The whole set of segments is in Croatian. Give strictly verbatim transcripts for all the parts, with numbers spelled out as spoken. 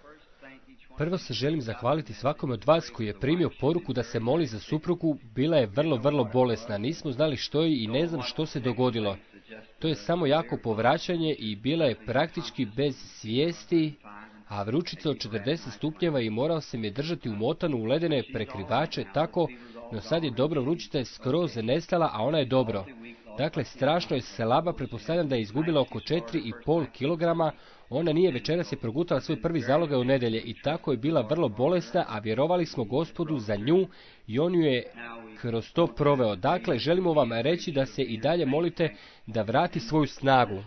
Prvo se želim zahvaliti svakome od vas koji je primio poruku da se moli za suprugu. Bila je vrlo, vrlo bolesna. Nismo znali što je i ne znam što se dogodilo. To je samo jako povraćanje i bila je praktički bez svijesti, a vrućica od četrdeset stupnjeva i morao sam je držati umotanu u ledene prekrivače tako, no sad je dobro, vrućica je skroz nestala, a ona je dobro. Dakle, strašno je slaba, pretpostavljam da je izgubila oko četiri i pol kilograma. Ona nije večeras je progutala svoj prvi zalogaj u nedjelje i tako je bila vrlo bolesna, a vjerovali smo Gospodu za nju i on ju je kroz to proveo. Dakle, želimo vam reći da se i dalje molite da vrati svoju snagu.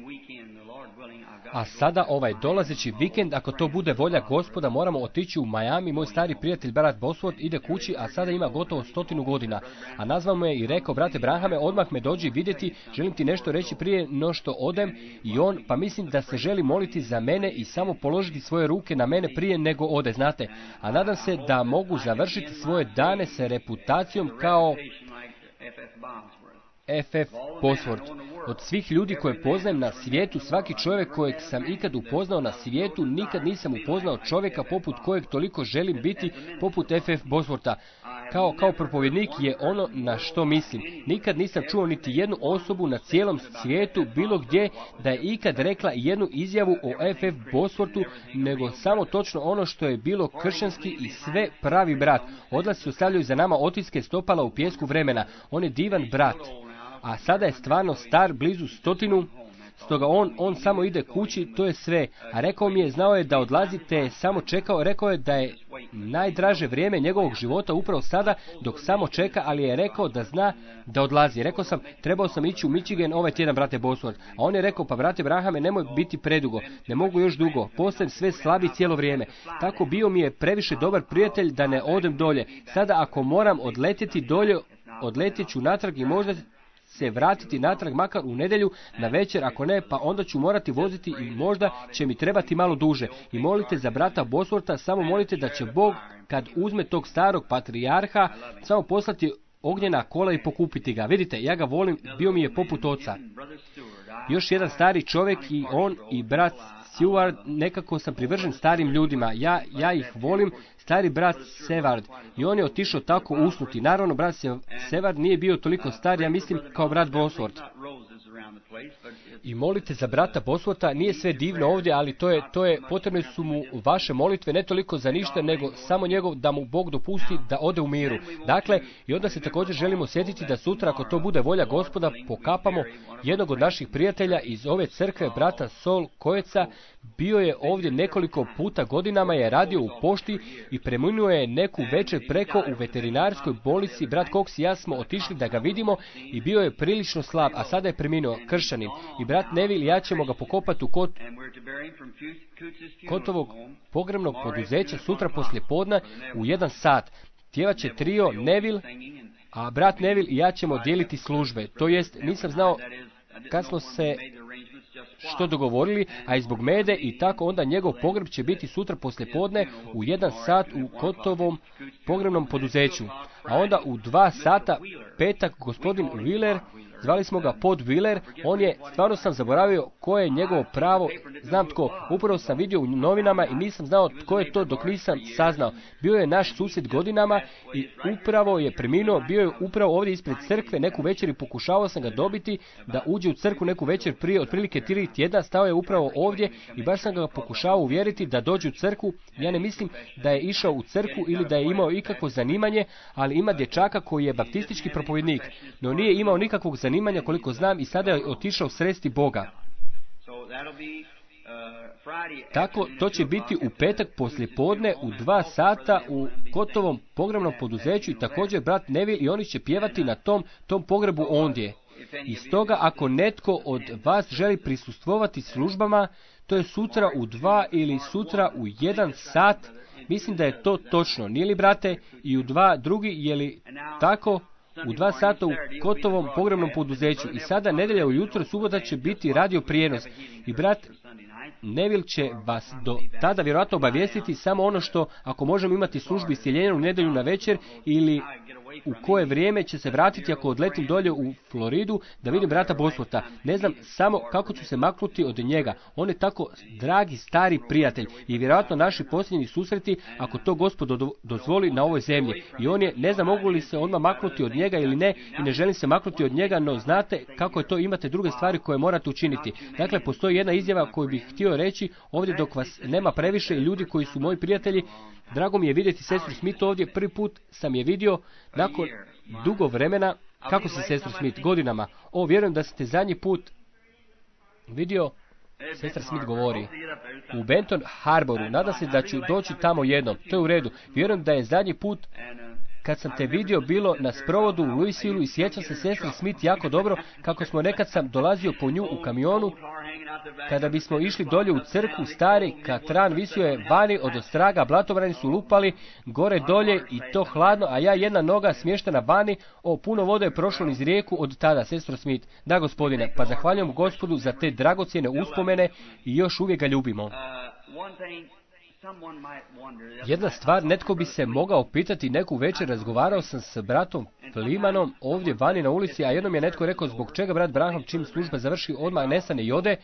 A sada ovaj dolazeći vikend, ako to bude volja Gospoda, moramo otići u Miami. Moj stari prijatelj, brat Bosworth, ide kući, a sada ima gotovo stotinu godina. A nazvao me i rekao, brate Brahame, odmah me dođi vidjeti, želim ti nešto reći prije no što odem. I on, pa mislim da se želi moliti za mene i samo položiti svoje ruke na mene prije nego ode, znate. A nadam se da mogu završiti svoje dane sa reputacijom kao F F Bosworth. Od svih ljudi koje poznajem na svijetu, svaki čovjek kojeg sam ikad upoznao na svijetu, nikad nisam upoznao čovjeka poput kojeg toliko želim biti, poput F F Boswortha. Kao, kao propovjednik je ono na što mislim. Nikad nisam čuo niti jednu osobu na cijelom svijetu, bilo gdje, da je ikad rekla jednu izjavu o F F Bosworthu, nego samo točno ono što je bilo kršćanski i sve pravi brat. Odlasci ostavljaju za nama otiske stopala u pijesku vremena. On je divan brat. A sada je stvarno star, blizu stotinu, stoga on, on samo ide kući, to je sve. A rekao mi je, znao je da odlazi, te je samo čekao, rekao je da je najdraže vrijeme njegovog života upravo sada, dok samo čeka, ali je rekao da zna da odlazi. Rekao sam, trebao sam ići u Michigan ovaj tjedan, brate Bosworth. A on je rekao, pa brate Brahame, nemoj biti predugo, ne mogu još dugo, postajem sve slabiji cijelo vrijeme. Tako bio mi je previše dobar prijatelj da ne odem dolje. Sada ako moram odletjeti dolje, odletit ću natrag i možda se vratiti natrag makar u nedjelju na večer, ako ne, pa onda ću morati voziti i možda će mi trebati malo duže. I molite za brata Boswortha, samo molite da će Bog, kad uzme tog starog patrijarha, samo poslati ognjena kola i pokupiti ga. Vidite, ja ga volim, bio mi je poput oca. Još jedan stari čovjek i on i brat Seward, nekako sam privržen starim ljudima. Ja, ja ih volim, stari brat Sevard. I on je otišao tako usnuti. Naravno, brat Sevard nije bio toliko star, ja mislim, kao brat Bosworth. I molite za brata Boswortha, nije sve divno ovdje, ali to je, to je, potrebne su mu vaše molitve, ne toliko za ništa, nego samo njegov da mu Bog dopusti da ode u miru. Dakle, i onda se također želimo sjetiti da sutra, ako to bude volja Gospoda, pokapamo jednog od naših prijatelja iz ove crkve, brata Sol Kojeca. Bio je ovdje nekoliko puta, godinama je radio u pošti i preminuo je neku večer preko u veterinarskoj bolnici. Brat Cox i ja smo otišli da ga vidimo i bio je prilično slab, a sada je preminuo, kršćanin. I brat Neville i ja ćemo ga pokopati u kot, Kotovog pogrebnog poduzeća sutra poslije podne u jedan sat. Pjevat će trio Neville, a brat Neville i ja ćemo dijeliti službe. To jest, nisam znao kad smo se što dogovorili, a i zbog mede i tako onda njegov pogreb će biti sutra poslijepodne u jedan sat u Kotovom pogrebnom poduzeću. A onda u dva sata petak gospodin Wheeler, zvali smo ga Pod Wheeler, on je, stvarno sam zaboravio koje je njegovo pravo, znam tko, upravo sam vidio u novinama i nisam znao tko je to dok nisam saznao. Bio je naš susjed godinama i upravo je preminuo, bio je upravo ovdje ispred crkve neku večer i pokušavao sam ga dobiti da uđe u crkvu neku večer prije otprilike tri tjedna, stao je upravo ovdje i baš sam ga pokušavao uvjeriti da dođe u crkvu. Ja ne mislim da je išao u crkvu ili da je imao ikakvo zanimanje, ali ima dječaka koji je baptistički propovjednik, no nije imao nikakvog zanimanja koliko znam i sada je otišao sresti Boga. Tako, to će biti u petak poslijepodne u dva sata u Kotovom pogrebnom poduzeću i također brat Neville i oni će pjevati na tom, tom pogrebu ondje. I stoga, ako netko od vas želi prisustvovati službama, to je sutra u dva ili sutra u jedan sat, mislim da je to točno, nije li brate? I u dva drugi, je li tako? U dva sata u Kotovom pogrebnom poduzeću. I sada nedjelja ujutro, subota će biti radio prijenos. I brat Neville će vas do tada vjerojatno obavijestiti samo ono što, ako možemo imati službu iscjeljenja u nedjelju na večer ili u koje vrijeme će se vratiti ako odletim dolje u Floridu da vidim brata Bosworta. Ne znam samo kako ću se maknuti od njega. On je tako dragi stari prijatelj i vjerojatno naši posljednji susreti, ako to Gospod dozvoli, na ovoj zemlji. I on je, ne znam mogu li se odmah maknuti od njega ili ne, i ne želim se maknuti od njega, no znate kako je to, imate druge stvari koje morate učiniti. Dakle, postoji jedna izjava koju bih htio reći ovdje dok vas nema previše, ljudi koji su moji prijatelji. Drago mi je vidjeti sestru Smith ovdje. Prvi put sam je vidio nakon dugo vremena. Kako si, sestru Smith? Godinama. O, vjerujem da ste zadnji put vidio. Sestra Smith govori u Benton Harboru. Nadam se da ću doći tamo jednom. To je u redu. Vjerujem da je zadnji put kad sam te vidio bilo na sprovodu u Louisvilleu i sjećam se sestre Smith jako dobro kako smo nekad sam dolazio po nju u kamionu. Kada bismo išli dolje u crkvu, stari katran visio je vani od ostraga, blatobrani su lupali gore dolje i to hladno, a ja jedna noga smještena vani. O, puno vode je prošlo niz rijeku od tada, sestro Smith. Da, gospodine, pa zahvaljujem Gospodu za te dragocjene uspomene i još uvijek ga ljubimo. Jedna stvar, netko bi se mogao pitati, neku večer razgovarao sam s bratom Flimanom ovdje vani na ulici, a jednom je netko rekao zbog čega brat Branham čim služba završi odmah nestane i ode.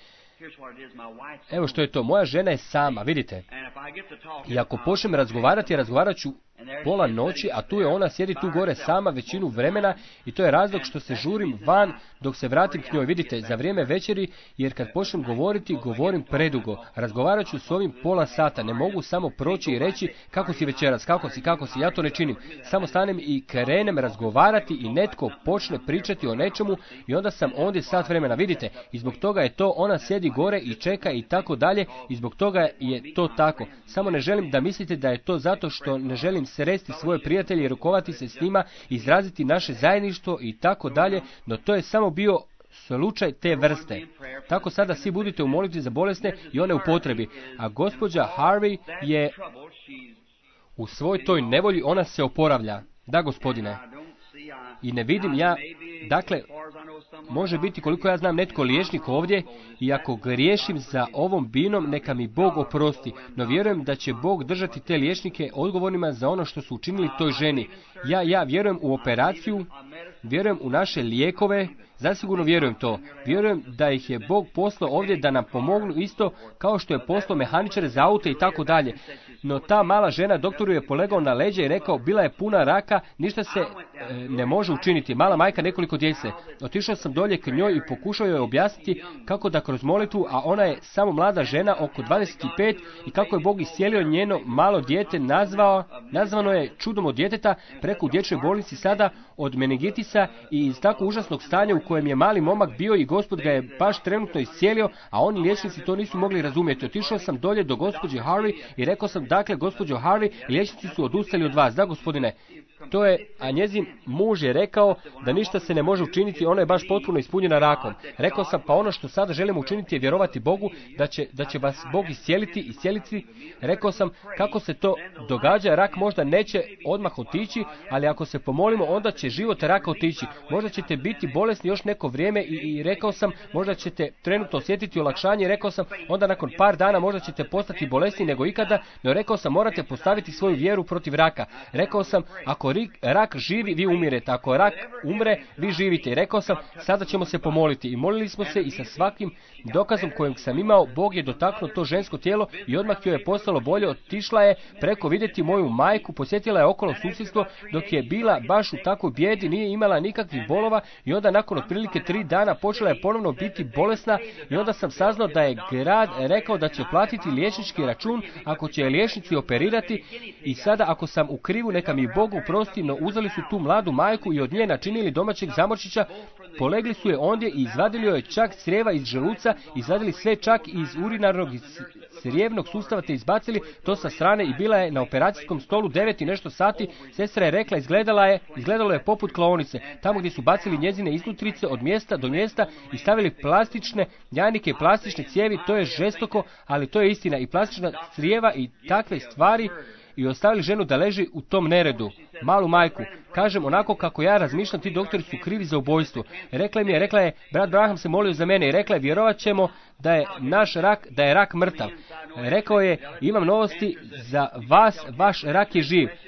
Evo što je to, moja žena je sama, vidite. I ako počnem razgovarati, razgovarat ću pola noći, a tu je ona, sjedi tu gore sama većinu vremena i to je razlog što se žurim van dok se vratim k njoj, vidite, za vrijeme večeri, jer kad počnem govoriti, govorim predugo. Razgovarat ću s ovim pola sata, ne mogu samo proći i reći kako si večeras, kako si, kako si, ja to ne činim. Samo stanem i krenem razgovarati i netko počne pričati o nečemu i onda sam ondje sat vremena, vidite, i zbog toga je to, ona sjedi gore i čeka i tako dalje i zbog toga je to tako. Samo ne želim da mislite da je to zato što ne želim sresti svoje prijatelje i rukovati se s njima, izraziti naše zajedništvo i tako dalje, no to je samo bio slučaj te vrste. Tako sada svi budite u molitvi za bolesne i one u potrebi. A gospođa Harvey je u svoj toj nevolji, ona se oporavlja. Da, gospodine. I ne vidim ja, dakle, može biti koliko ja znam netko liječnik ovdje i ako griješim za ovom binom, neka mi Bog oprosti. No vjerujem da će Bog držati te liječnike odgovornima za ono što su učinili toj ženi. Ja, ja vjerujem u operaciju, vjerujem u naše lijekove, zasigurno vjerujem to. Vjerujem da ih je Bog poslao ovdje da nam pomognu isto kao što je poslao mehaničare za aute i tako dalje. No ta mala žena doktoru je polegao na leđa i rekao, bila je puna raka, ništa se e, ne može učiniti. Mala majka, nekoliko djece. Otišao sam dolje k njoj i pokušao joj objasniti kako da kroz molitvu, a ona je samo mlada žena, oko dvadeset pet, i kako je Bog iscijelio njeno malo dijete, nazvao, nazvano je čudom od djeteta preko u dječjoj bolnici sada od meningitisa i iz tako užasnog stanja u kojem je mali momak bio i Gospod ga je baš trenutno iscijelio, a oni liječnici to nisu mogli razumjeti. Otišao sam dolje do gospođe Harvey i rekao sam, dakle, gospođo Harvey, liječnici su odustali od vas. Da, gospodine. To je, a njezin muž je rekao da ništa se ne može učiniti, ona je baš potpuno ispunjena rakom. Rekao sam, pa ono što sada želimo učiniti je vjerovati Bogu da će, da će vas Bog iscijeliti, iscijeliti. Rekao sam, kako se to događa, rak možda neće odmah otići, ali ako se pomolimo, onda će život raka otići. Možda ćete biti bolesni još neko vrijeme i, i rekao sam, možda ćete trenutno osjetiti olakšanje. Rekao sam, onda nakon par dana možda ćete postati bolesni nego ikada, no rekao sam, morate postaviti svoju vjeru protiv raka. Rekao sam, ako rak živi, vi umirete. Ako rak umre, vi živite. I rekao sam, sada ćemo se pomoliti. I molili smo se i sa svakim dokazom kojeg sam imao, Bog je dotaknuo to žensko tijelo i odmah joj je postalo bolje. Otišla je preko vidjeti moju majku, posjetila je okolo susjedstvo dok je bila baš u takvoj bijedi, nije imala nikakvih bolova i onda nakon otprilike tri dana počela je ponovno biti bolesna i onda sam saznao da je grad rekao da će platiti liječnički račun ako će je liječnici operirati i sada ako sam u krivu, neka mi Bog oprosti, no uzeli su tu mladu majku i od nje načinili domaćeg zamorčića, polegli su je ondje i izvadili joj čak crijeva iz želuca, izvadili sve čak iz urinarnog i crijevnog sustava te izbacili to sa strane i bila je na operacijskom stolu devet i nešto sati. Sestra je rekla, izgledala je, izgledalo je poput klaonice, tamo gdje su bacili njezine iznutrice od mjesta do mjesta i stavili plastične jajnike i plastične cijevi. To je žestoko, ali to je istina, i plastična crijeva i takve stvari, i ostavili ženu da leži u tom neredu. Malu majku. Kažem, onako kako ja razmišljam, ti doktori su krivi za ubojstvo. Rekla mi je, rekla je, brat Branham se molio za mene i rekla je, vjerovat ćemo da je naš rak, da je rak mrtav. Rekao je, imam novosti za vas, vaš rak je živ.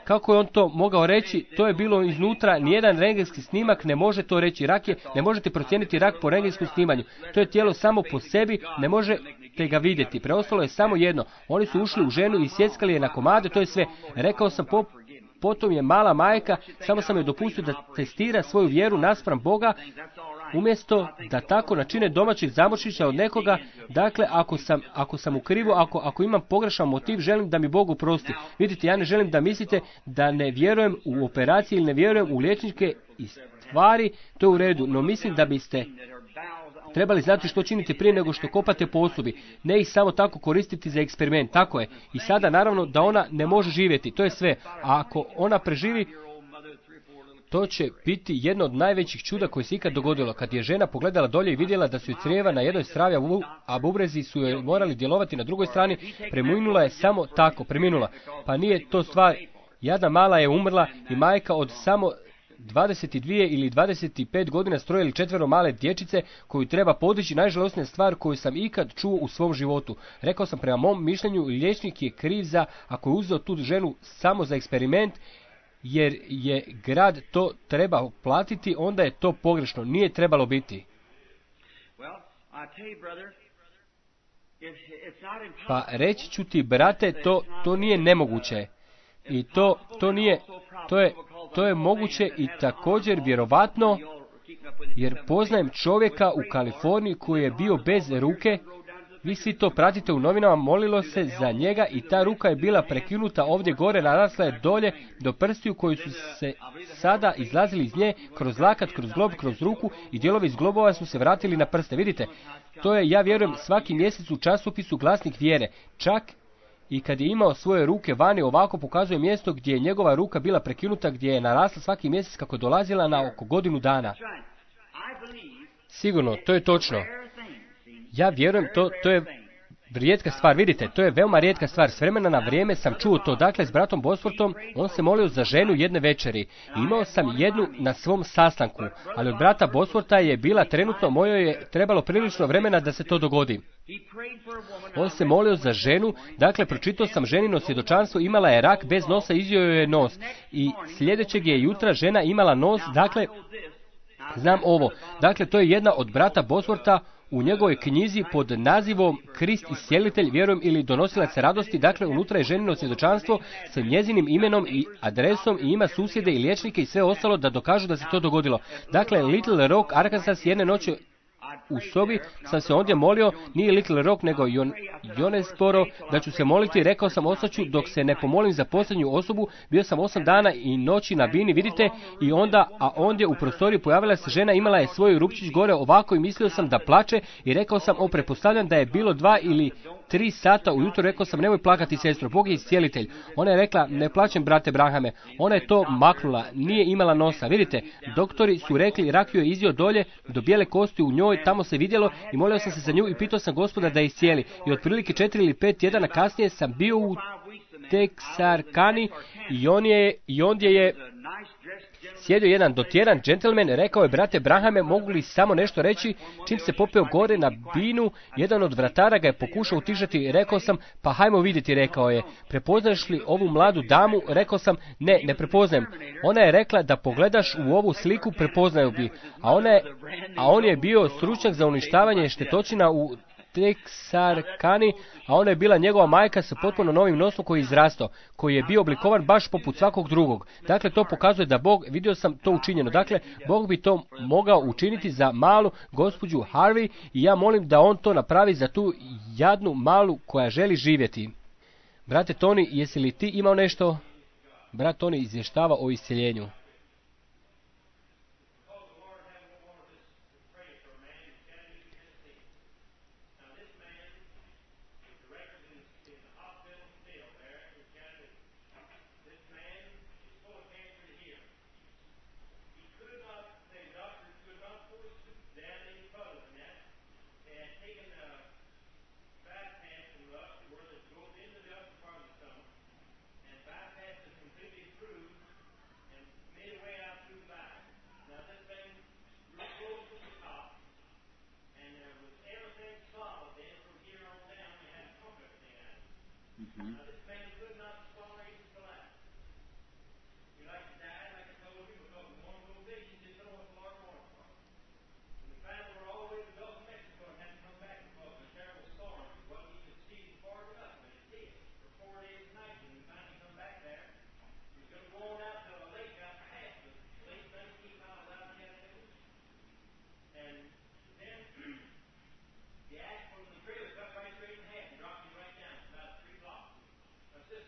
kako je on to mogao reći, to je bilo iznutra, nijedan rentgenski snimak ne može to reći. Rak je, ne možete procijeniti rak po rentgenskom snimanju. To je tijelo samo po sebi, ne možete ga vidjeti. Preostalo je samo jedno. Oni su ušli u ženu i sjeckali je na komade, to je sve. Rekao sam, po, potom je mala majka, samo sam joj dopustio da testira svoju vjeru naspram Boga, umjesto da tako načine domaćih zamočića od nekoga. Dakle, ako sam, ako sam u krivu, ako, ako imam pogrešan motiv, želim da mi Bog oprosti. Vidite, ja ne želim da mislite da ne vjerujem u operacije ili ne vjerujem u liječničke stvari, to je u redu, no mislim da biste trebali znati što činite prije nego što kopate po osobi, ne ih samo tako koristiti za eksperiment, tako je. I sada naravno da ona ne može živjeti, to je sve. A ako ona preživi, to će biti jedno od najvećih čuda koje se ikad dogodilo. Kad je žena pogledala dolje i vidjela da su joj crijeva na jednoj stravi, a bubrezi su joj morali djelovati na drugoj strani, preminula je samo tako, preminula. Pa nije to stvar, jadna mala je umrla i majka od samo dvadeset dvije ili dvadeset pet godina stroje ili četvero male dječice koju treba podići, najžalosnija stvar koju sam ikad čuo u svom životu. Rekao sam, prema mom mišljenju, liječnik je kriv za, ako je uzeo tu ženu samo za eksperiment, jer je grad to trebao platiti, onda je to pogrešno. Nije trebalo biti. Pa reći ću ti, brate, to, to nije nemoguće. I to, to nije, to je, to je moguće i također vjerovatno, jer poznajem čovjeka u Kaliforniji koji je bio bez ruke. Vi svi to pratite u novinama, molilo se za njega i ta ruka je bila prekinuta ovdje gore, narasla je dolje do prstiju koji su se sada izlazili iz nje, kroz lakat, kroz glob, kroz ruku i dijelovi iz globova su se vratili na prste. Vidite, to je, ja vjerujem, svaki mjesec u časopisu Glasnik vjere. Čak i kad je imao svoje ruke vani, ovako pokazuje mjesto gdje je njegova ruka bila prekinuta, gdje je narasla svaki mjesec kako je dolazila na oko godinu dana. Sigurno, to je točno. Ja vjerujem, to, to je rijetka stvar, vidite, to je veoma rijetka stvar. S vremena na vrijeme sam čuo to, dakle, s bratom Bosworthom, on se molio za ženu jedne večeri. I imao sam jednu na svom sastanku, ali od brata Boswortha je bila trenutno, mojoj je trebalo prilično vremena da se to dogodi. On se molio za ženu, dakle, pročitao sam ženino svjedočanstvo, imala je rak bez nosa, izjeo joj je nos. I sljedećeg je jutra žena imala nos, dakle, znam ovo, dakle, to je jedna od brata Boswortha, u njegovoj knjizi pod nazivom Krist iscijelitelj, vjerujem, ili donosilac radosti, dakle unutra je ženino svjedočanstvo sa njezinim imenom i adresom i ima susjede i liječnike i sve ostalo da dokažu da se to dogodilo. Dakle, Little Rock, Arkansas, jedne noći u sobi sam se ondje molio, nije Little Rock nego Jon, Jonesboro, da ću se moliti, rekao sam ostaću dok se ne pomolim za posljednju osobu, bio sam osam dana i noći na bini, vidite, i onda, a ondje u prostoriji pojavila se žena, imala je svoj rupčić gore ovako i mislio sam da plače i rekao sam, o, pretpostavljam da je bilo dva ili tri sata ujutro, rekao sam, nemoj plakati, sestro, Bog je iscijelitelj. Ona je rekla, ne plaćem, brate Brahame. Ona je to maknula, nije imala nosa. Vidite, doktori su rekli, rak joj je izio dolje do bijele kosti u njoj, tamo se vidjelo i molio sam se za nju i pitao sam Gospoda da je iscijeli. I otprilike četiri ili pet tjedana kasnije sam bio u Texarkani i on je, i ondje je sjedio jedan dotjeran džentelmen, rekao je, brate Brahame, mogu li samo nešto reći? Čim se popeo gore na binu, jedan od vratara ga je pokušao utišati, rekao sam, pa hajmo vidjeti, rekao je, prepoznaš li ovu mladu damu? Rekao sam, ne, ne prepoznajem. Ona je rekla, da pogledaš u ovu sliku, prepoznaju bi. A, ona je, a on je bio stručnjak za uništavanje štetočina u Texarkani, a ona je bila njegova majka sa potpuno novim nosom koji je izrastao, koji je bio oblikovan baš poput svakog drugog. Dakle, to pokazuje da Bog, vidio sam to učinjeno. Dakle, Bog bi to mogao učiniti za malu gospođu Harvey i ja molim da on to napravi za tu jadnu malu koja želi živjeti. Brate Toni, jesi li ti imao nešto? Brat Toni izvještava o isceljenju.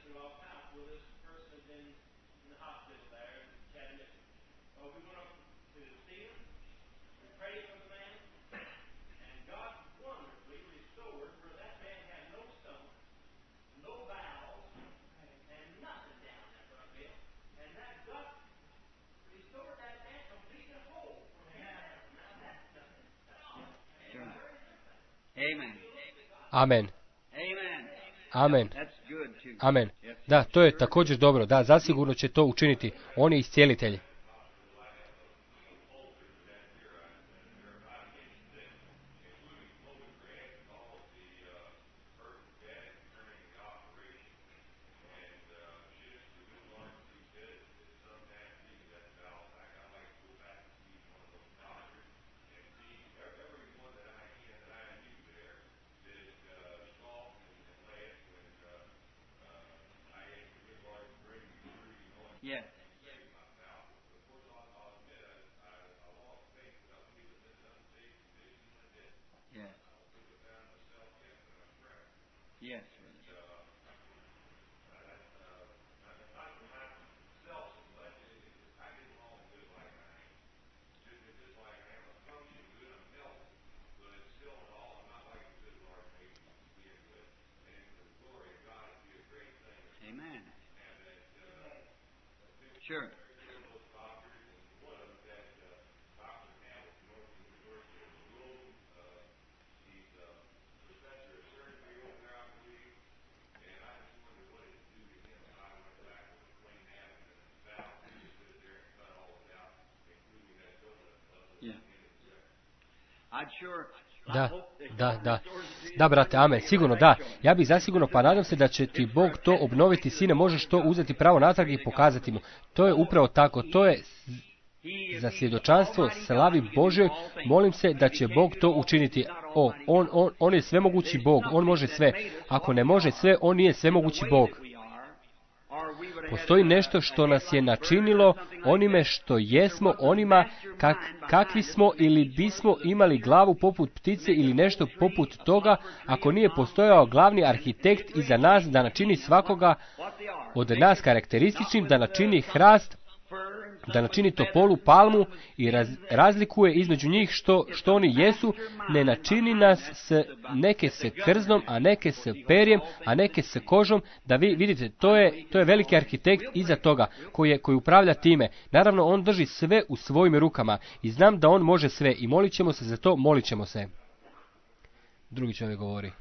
Amen. Amen. Amen. Da, to je također dobro. Da, zasigurno će to učiniti. On je iscijelitelj. Yes. Yes. Yes. Amen. Sure. Yeah. I'd sure. Da, da, da. Da, brate, amen. Sigurno, da. Ja bih zasigurno, pa nadam se da će ti Bog to obnoviti, sine, možeš to uzeti pravo natrag i pokazati mu. To je upravo tako. To je za svjedočanstvo slavi Božoj. Molim se da će Bog to učiniti. O, on, on, on je svemogući Bog. On može sve. Ako ne može sve, on nije svemogući Bog. Postoji nešto što nas je načinilo onime što jesmo, onima kak, kakvi smo ili bismo imali glavu poput ptice ili nešto poput toga, ako nije postojao glavni arhitekt iza nas da načini svakoga od nas karakterističnim, da načini hrast, da načini topolu, palmu i raz, razlikuje između njih što, što oni jesu, ne načini nas s neke s krznom, a neke s perjem, a neke s kožom, da vi vidite, to je, to je veliki arhitekt iza toga, koji, je, koji upravlja time. Naravno, on drži sve u svojim rukama i znam da on može sve i molit ćemo se za to, molit ćemo se. Drugi čovjek govori.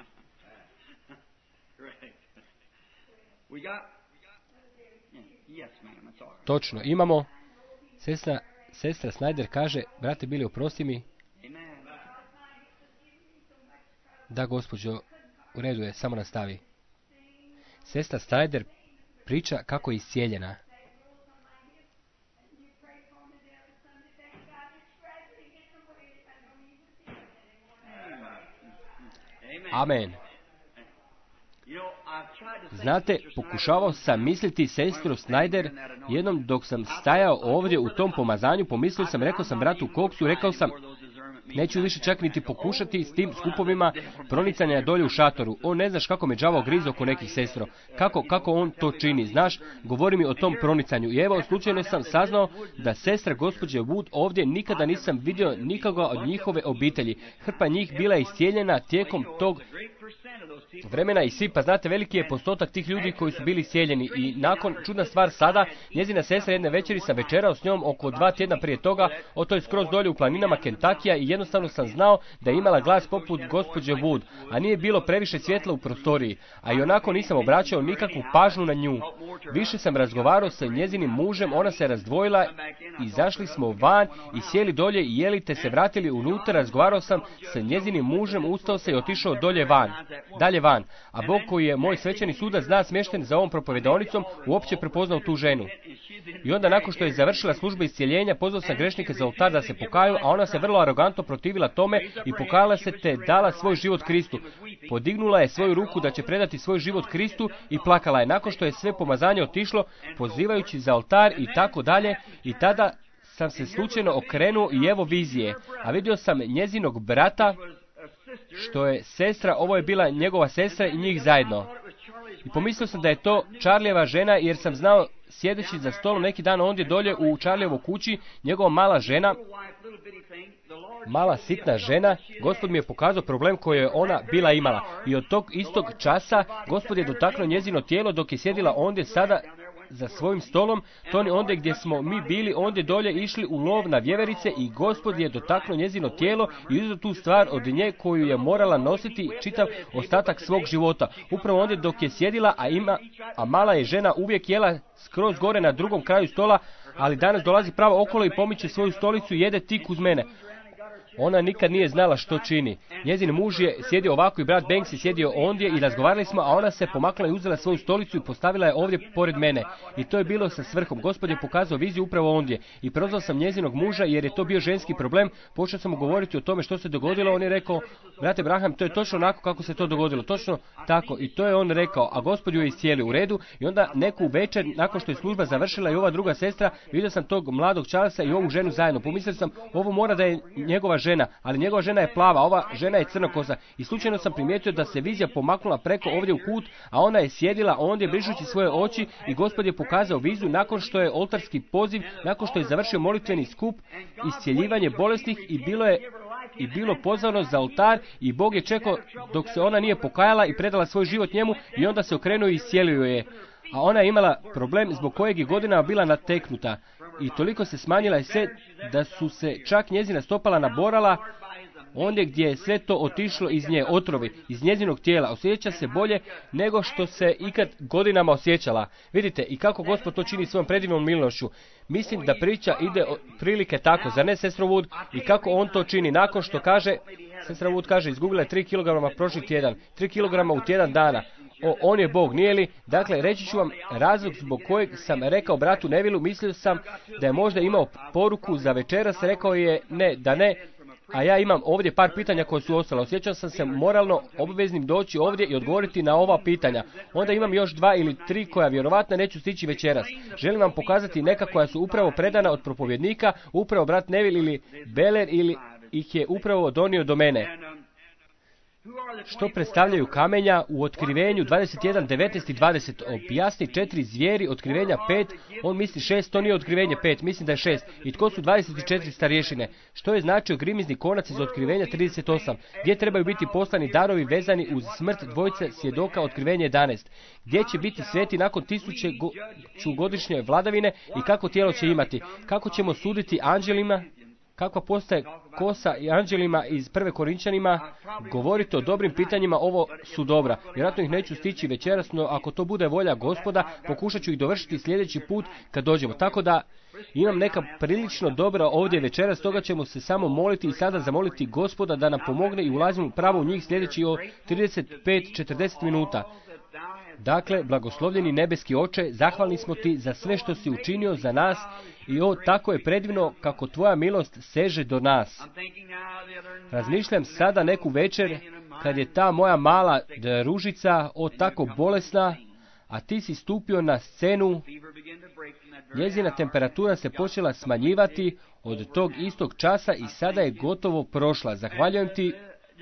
Točno, imamo, sestra, sestra Snyder kaže, brate Bili, oprosti mi. Da, gospođo, u redu je, samo nastavi. Sestra Snyder priča kako je iscijeljena. Amen. Znate, pokušavao sam misliti sestru Snyder, jednom dok sam stajao ovdje u tom pomazanju, pomislio sam, rekao sam bratu Coxu, rekao sam, neću više čak niti pokušati s tim skupovima pronicanja dolje u šatoru. On ne znaš kako me đavao grizo oko nekih, sestro. Kako, kako on to čini, znaš, govori mi o tom pronicanju. I evo, slučajno sam saznao da sestra gospođe Wood ovdje nikada nisam vidio nikoga od njihove obitelji. Hrpa njih bila je iscijeljena tijekom tog vremena i svi, pa znate, veliki je postotak tih ljudi koji su bili iscijeljeni. I nakon, čudna stvar sada, njezina sestra jedne večeri sam večerao s njom oko dva tjedna prije toga, o toj skroz dolje u planinama Kentakija i jednostavno sam znao da je imala glas poput gospođe Wood, a nije bilo previše svjetla u prostoriji, a i onako nisam obraćao nikakvu pažnju na nju. Više sam razgovarao sa njezinim mužem, ona se razdvojila, izašli smo van i sjeli dolje i jeli te se vratili unutra, razgovarao sam sa njezinim mužem, ustao se i otišao dolje van, dalje van, a Bog koji je moj svećeni sudac zna smješten za ovom propovedaonicom, uopće prepoznao tu ženu. I onda nakon što je završila služba iscijeljenja, pozvao sam grešnike za oltar da se pokaju, a ona se vrlo arogantno protivila tome i pokajala se te dala svoj život Kristu. Podignula je svoju ruku da će predati svoj život Kristu i plakala je. Nakon što je sve pomazanje otišlo, pozivajući za oltar i tako dalje, i tada sam se slučajno okrenuo i evo vizije, a vidio sam njezinog brata, što je sestra, ovo je bila njegova sestra i njih zajedno. I pomislio sam da je to Charlijeva žena, jer sam znao, sjedeći za stolom neki dan ondje dolje u Charlijevoj kući, njegova mala žena, mala sitna žena, Gospod mi je pokazao problem koji je ona bila imala. I od tog istog časa Gospod je dotaknuo njezino tijelo dok je sjedila ondje sada za svojim stolom, to je ondje gdje smo mi bili, ondje dolje išli u lov na vjeverice, i Gospod je dotaknuo njezino tijelo i uzeo tu stvar od nje koju je morala nositi čitav ostatak svog života. Upravo ondje dok je sjedila, a, ima, a mala je žena uvijek jela skroz gore na drugom kraju stola, ali danas dolazi pravo okolo i pomiče svoju stolicu i jede tik uz mene. Ona nikad nije znala što čini. Njezin muž je sjedio ovako i brat Banks je sjedio ondje i razgovarali smo, a ona se pomakla i uzela svoju stolicu i postavila je ovdje pored mene. I to je bilo sa svrhom. Gospod je pokazao viziju upravo ondje. I prozvao sam njezinog muža jer je to bio ženski problem. Počeo sam mu govoriti o tome što se dogodilo. On je rekao, brate Braham, to je točno onako kako se to dogodilo. Točno tako. I to je on rekao, a Gospod ju je iscijelio u redu. I onda neku večer, nakon što je služba završila i ova druga sestra, vidio sam tog mladog Charlesa i ovu ženu zajedno. Pomislio sam, ovo mora da je njegova žena, ali njegova žena je plava, ova žena je crnokosa. I slučajno sam primijetio da se vizija pomaknula preko ovdje u kut, a ona je sjedila ondje brišući svoje oči, i Gospod je pokazao viziju nakon što je oltarski poziv, nakon što je završio molitveni skup, iscjeljivanje bolesnih, i bilo je i bilo pozvano za oltar, i Bog je čekao dok se ona nije pokajala i predala svoj život njemu, i onda se okrenuo i iscijelio je. A ona je imala problem zbog kojeg je godinama bila nateknuta. I toliko se smanjila je sve da su se čak njezina stopala naborala, ondje gdje je sve to otišlo iz nje, otrovi, iz njezinog tijela. Osjeća se bolje nego što se ikad godinama osjećala. Vidite, i kako Gospod to čini svojom predivnom milošću. Mislim da priča ide prilike tako, zar ne, sestro Wood? I kako on to čini nakon što kaže, sestra Wood kaže, izgubila je tri kilograma prošli tjedan, tri kilograma u tjedan dana. O, on je Bog, nije li? Dakle, reći ću vam razlog zbog kojeg sam rekao bratu Nevilu, mislio sam da je možda imao poruku za večeras, rekao je ne, da ne, a ja imam ovdje par pitanja koje su ostala. Osjećao sam se moralno obveznim doći ovdje i odgovoriti na ova pitanja. Onda imam još dva ili tri koja vjerovatno neću stići večeras. Želim vam pokazati neka koja su upravo predana od propovjednika, upravo brat Neville ili Beller, ili ih je upravo donio do mene. Što predstavljaju kamenja u Otkrivenju dvadeset jedan, devetnaest i dvadeset, objasni četiri zvijeri, Otkrivenja pet, on misli šest, to nije Otkrivenje pet, mislim da je šest. I tko su dvadeset četiri starješine? Što je značio grimizni konac iz Otkrivenja trideset osam? Gdje trebaju biti poslani darovi vezani uz smrt dvojice svjedoka, Otkrivenje jedanaest? Gdje će biti sveti nakon tisuće go, godišnje vladavine i kako tijelo će imati? Kako ćemo suditi anđelima? Kakva postaje kosa i anđelima iz prve Korinčanima? Govorite o dobrim pitanjima, ovo su dobra. Vjerojatno ih neću stići večeras, no ako to bude volja Gospoda, pokušat ću ih dovršiti sljedeći put kad dođemo. Tako da imam neka prilično dobra ovdje večeras, toga ćemo se samo moliti i sada zamoliti Gospoda da nam pomogne i ulazimo pravo u njih sljedeći o trideset pet do četrdeset minuta. Dakle, blagoslovljeni nebeski Oče, zahvalni smo ti za sve što si učinio za nas, i o, tako je predivno kako tvoja milost seže do nas. Razmišljam sada neku večer kad je ta moja mala ružica o tako bolesna, a ti si stupio na scenu, njezina temperatura se počela smanjivati od tog istog časa i sada je gotovo prošla. Zahvaljujem ti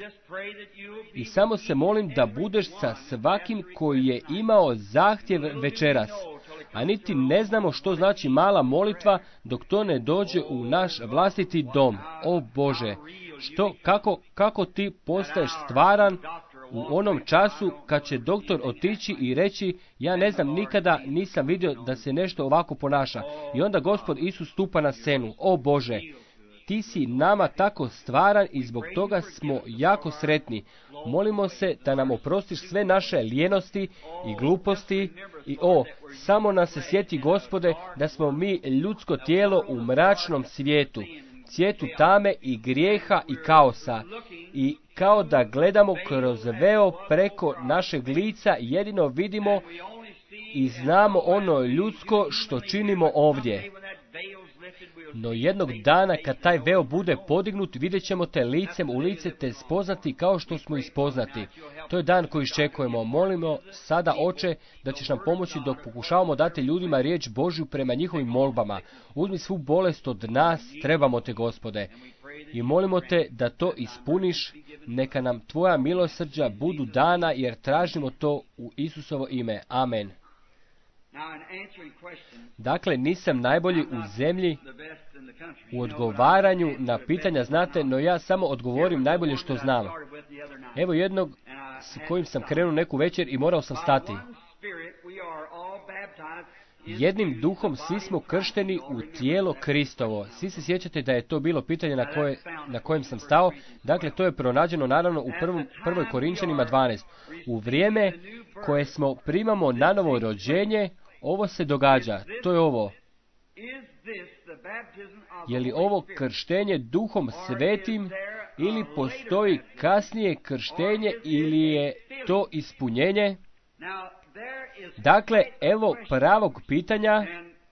i samo se molim da budeš sa svakim koji je imao zahtjev večeras. A niti ne znamo što znači mala molitva dok to ne dođe u naš vlastiti dom. O Bože, što, kako, kako ti postaješ stvaran u onom času kad će doktor otići i reći, ja ne znam, nikada nisam vidio da se nešto ovako ponaša. I onda Gospod Isus stupa na scenu. O Bože, ti si nama tako stvaran i zbog toga smo jako sretni. Molimo se da nam oprostiš sve naše lijenosti i gluposti i o, samo nas se sjeti, Gospode, da smo mi ljudsko tijelo u mračnom svijetu, svijetu tame i grijeha i kaosa. I kao da gledamo kroz veo preko našeg lica, jedino vidimo i znamo ono ljudsko što činimo ovdje. No jednog dana kad taj veo bude podignut, vidjet ćemo te licem u lice, te spoznati kao što smo ih spoznati. To je dan koji iščekujemo. Molimo sada, Oče, da ćeš nam pomoći dok pokušavamo dati ljudima riječ Božju prema njihovim molbama. Uzmi svu bolest od nas, trebamo te, Gospode. I molimo te da to ispuniš, neka nam tvoja milosrđa budu dana, jer tražimo to u Isusovo ime. Amen. Dakle, nisam najbolji u zemlji u odgovaranju na pitanja, znate, no ja samo odgovorim najbolje što znam. Evo jednog s kojim sam krenuo neku večer i morao sam stati. Jednim duhom svi smo kršteni u tijelo Kristovo. Svi se sjećate da je to bilo pitanje na, koje, na kojem sam stao. Dakle, to je pronađeno naravno u prvom, prvoj Korinčanima dvanaest. U vrijeme koje smo primamo na novo rođenje, ovo se događa. To je ovo. Je li ovo krštenje duhom svetim ili postoji kasnije krštenje ili je to ispunjenje? Dakle, evo pravog pitanja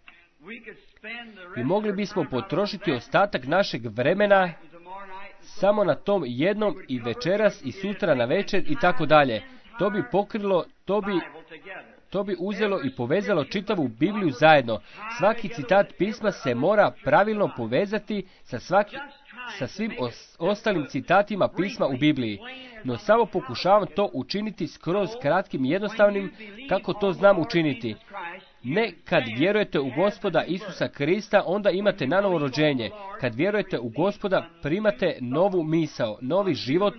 i mogli bismo potrošiti ostatak našeg vremena samo na tom jednom i večeras i sutra na večer i tako dalje. To bi pokrilo, to bi, to bi uzelo i povezalo čitavu Bibliju zajedno. Svaki citat pisma se mora pravilno povezati sa, svaki, sa svim os, ostalim citatima pisma u Bibliji. No samo pokušavam to učiniti skroz kratkim i jednostavnim kako to znam učiniti. Ne kad vjerujete u Gospoda Isusa Krista, onda imate nanovo rođenje. Kad vjerujete u Gospoda, primate novu misao, novi život.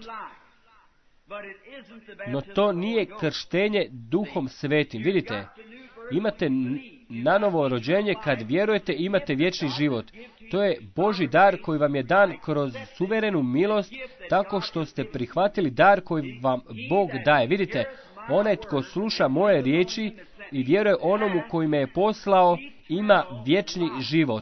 No to nije krštenje duhom svetim. Vidite, imate nanovo rođenje kad vjerujete, imate vječni život. To je Božji dar koji vam je dan kroz suverenu milost, tako što ste prihvatili dar koji vam Bog daje. Vidite, onaj tko sluša moje riječi i vjeruje onomu koji me je poslao, ima vječni život.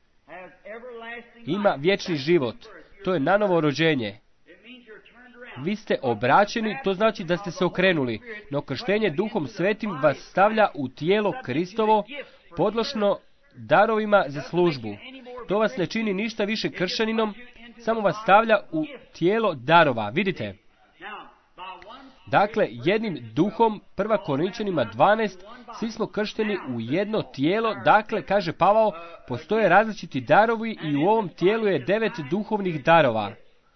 Ima vječni život. To je nanovo rođenje. Vi ste obraćeni, to znači da ste se okrenuli, no krštenje duhom svetim vas stavlja u tijelo Kristovo, podložno darovima za službu. To vas ne čini ništa više kršćaninom, samo vas stavlja u tijelo darova. Vidite? Dakle, jednim duhom, prva Korinčanima dvanaest, svi smo kršteni u jedno tijelo, dakle, kaže Pavao, postoje različiti darovi i u ovom tijelu je devet duhovnih darova.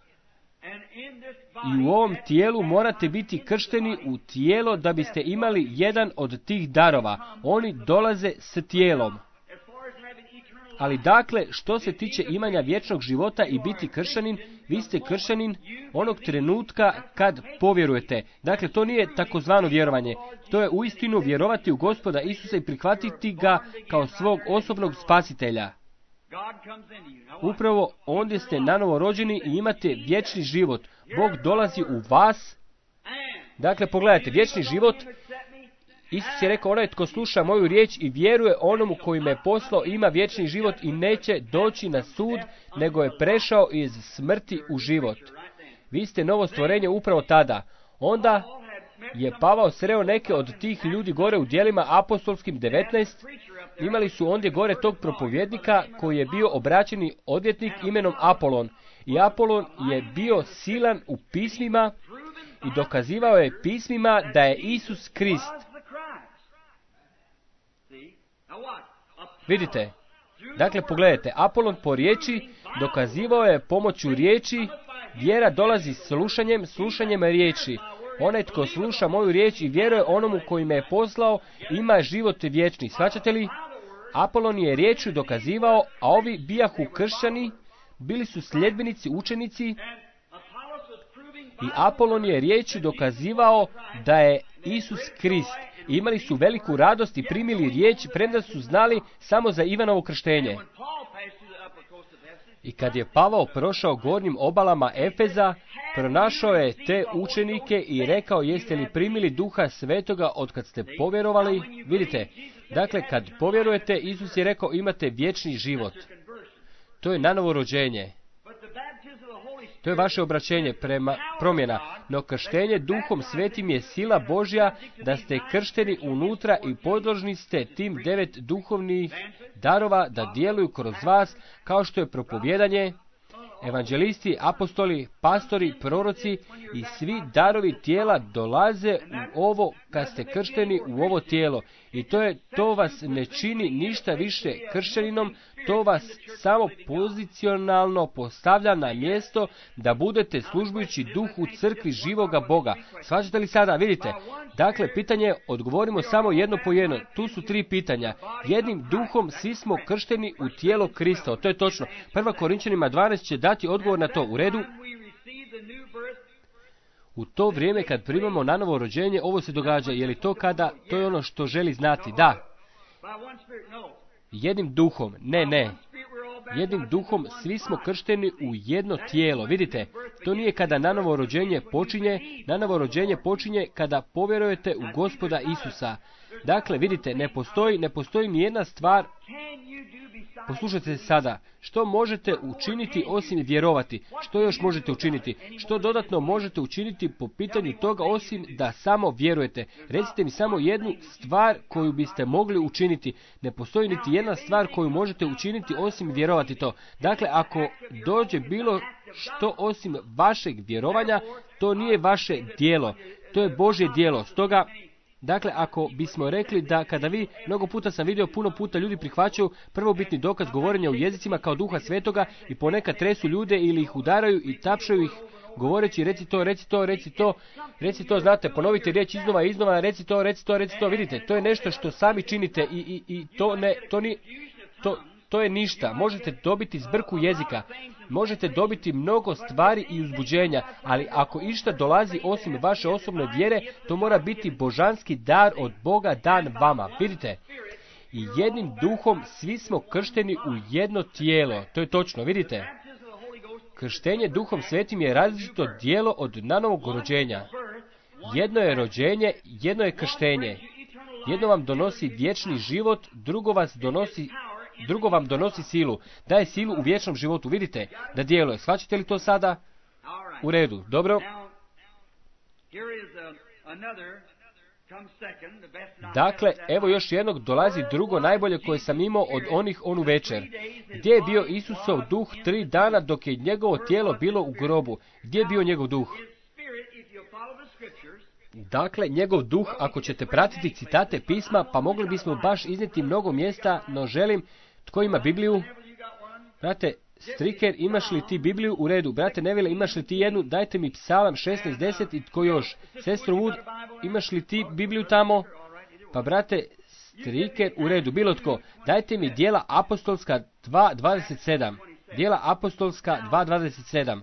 I u ovom tijelu morate biti kršteni u tijelo da biste imali jedan od tih darova. Oni dolaze s tijelom. Ali dakle, što se tiče imanja vječnog života i biti kršćanin, vi ste kršćanin onog trenutka kad povjerujete. Dakle, to nije takozvano vjerovanje. To je uistinu vjerovati u Gospoda Isusa i prihvatiti ga kao svog osobnog spasitelja. Upravo ondje ste nanovo rođeni i imate vječni život. Bog dolazi u vas. Dakle, pogledajte, vječni život. Isus je rekao, onaj tko sluša moju riječ i vjeruje onomu koji me poslao, ima vječni život i neće doći na sud, nego je prešao iz smrti u život. Vi ste novo stvorenje upravo tada. Onda je Pavao sreo neke od tih ljudi gore u djelima apostolskim devetnaest. Imali su ondje gore tog propovjednika koji je bio obraćeni odvjetnik imenom Apolon. I Apolon je bio silan u pismima i dokazivao je pismima da je Isus Krist. Vidite, dakle pogledajte, Apolon po riječi dokazivao je pomoću riječi, vjera dolazi slušanjem, slušanjem riječi. Onaj tko sluša moju riječ i vjeruje onomu koji me je poslao, ima život vječni. Shvaćate li? Apolon je riječju dokazivao, a ovi bijahu kršćani, bili su sljedbenici, učenici, i Apolon je riječju dokazivao da je Isus Krist. Imali su veliku radost i primili riječ, premda su znali samo za Ivanovo krštenje. I kad je Pavao prošao gornjim obalama Efeza, pronašao je te učenike i rekao, jeste li primili Duha Svetoga od kad ste povjerovali? Vidite, dakle, kad povjerujete, Isus je rekao, imate vječni život. To je nanovo rođenje. To je vaše obraćenje prema promjena. No krštenje Duhom Svetim je sila Božja da ste kršteni unutra i podložni ste tim devet duhovnih darova da djeluju kroz vas, kao što je propovjedanje, evanđelisti, apostoli, pastori, proroci i svi darovi tijela dolaze u ovo kad ste kršteni u ovo tijelo. I to je, to vas ne čini ništa više kršćaninom, to vas samo pozicionalno postavlja na mjesto da budete službujući duh u crkvi živoga Boga. Shvaćate li sada? Vidite. Dakle, pitanje je, odgovorimo samo jedno po jedno. Tu su tri pitanja. Jednim duhom svi smo kršteni u tijelo Krista. To je točno. Prva Korinčanima dvanaest će dati odgovor na to. U redu? U to vrijeme kad primamo na novo rođenje, ovo se događa. Je li to kada? To je ono što želi znati. Da. Jednim duhom. Ne, ne. Jednim duhom svi smo kršteni u jedno tijelo. Vidite, to nije kada na novo rođenje počinje. Na novo rođenje počinje kada povjerujete u Gospoda Isusa. Dakle, vidite, ne postoji, ne postoji nijedna stvar. Poslušajte se sada. Što možete učiniti osim vjerovati? Što još možete učiniti? Što dodatno možete učiniti po pitanju toga osim da samo vjerujete? Recite mi samo jednu stvar koju biste mogli učiniti. Ne postoji niti jedna stvar koju možete učiniti osim vjerovati to. Dakle, ako dođe bilo što osim vašeg vjerovanja, to nije vaše djelo. To je Božje djelo. Stoga, dakle, ako bismo rekli da kada vi, mnogo puta sam vidio, puno puta ljudi prihvaćaju prvobitni dokaz govorenja u jezicima kao Duha Svetoga i ponekad tresu ljude ili ih udaraju i tapšaju ih govoreći reci to, reci to, reci to, reci to, znate, ponovite riječ iznova i iznova, reci to, reci to, reci to, vidite, to je nešto što sami činite i, i, i to ne, to ni, to, to je ništa. Možete dobiti zbrku jezika, možete dobiti mnogo stvari i uzbuđenja, ali ako išta dolazi osim vaše osobne vjere, to mora biti božanski dar od Boga dan vama. Vidite? I jednim duhom svi smo kršteni u jedno tijelo. To je točno, vidite? Krštenje Duhom Svetim je različito djelo od nanovog rođenja. Jedno je rođenje, jedno je krštenje. Jedno vam donosi vječni život, drugo vas donosi Drugo vam donosi silu, daje silu u vječnom životu. Vidite da djeluje. Shvaćate li to sada? U redu. Dobro. Dakle, evo još jednog dolazi drugo najbolje koje sam imao od onih onu večer. Gdje je bio Isusov duh tri dana dok je njegovo tijelo bilo u grobu? Gdje je bio njegov duh? Dakle, njegov duh, ako ćete pratiti citate pisma, pa mogli bismo baš iznijeti mnogo mjesta, no želim, tko ima Bibliju? Brate, Striker, imaš li ti Bibliju? U redu. Brate Neville, imaš li ti jednu? Dajte mi Psalam šesnaest deset i tko još? Sestro Wood, imaš li ti Bibliju tamo? Pa brate, Striker, u redu, bilo tko. Dajte mi Djela apostolska dva dvadeset sedam. Djela apostolska dva dvadeset sedam.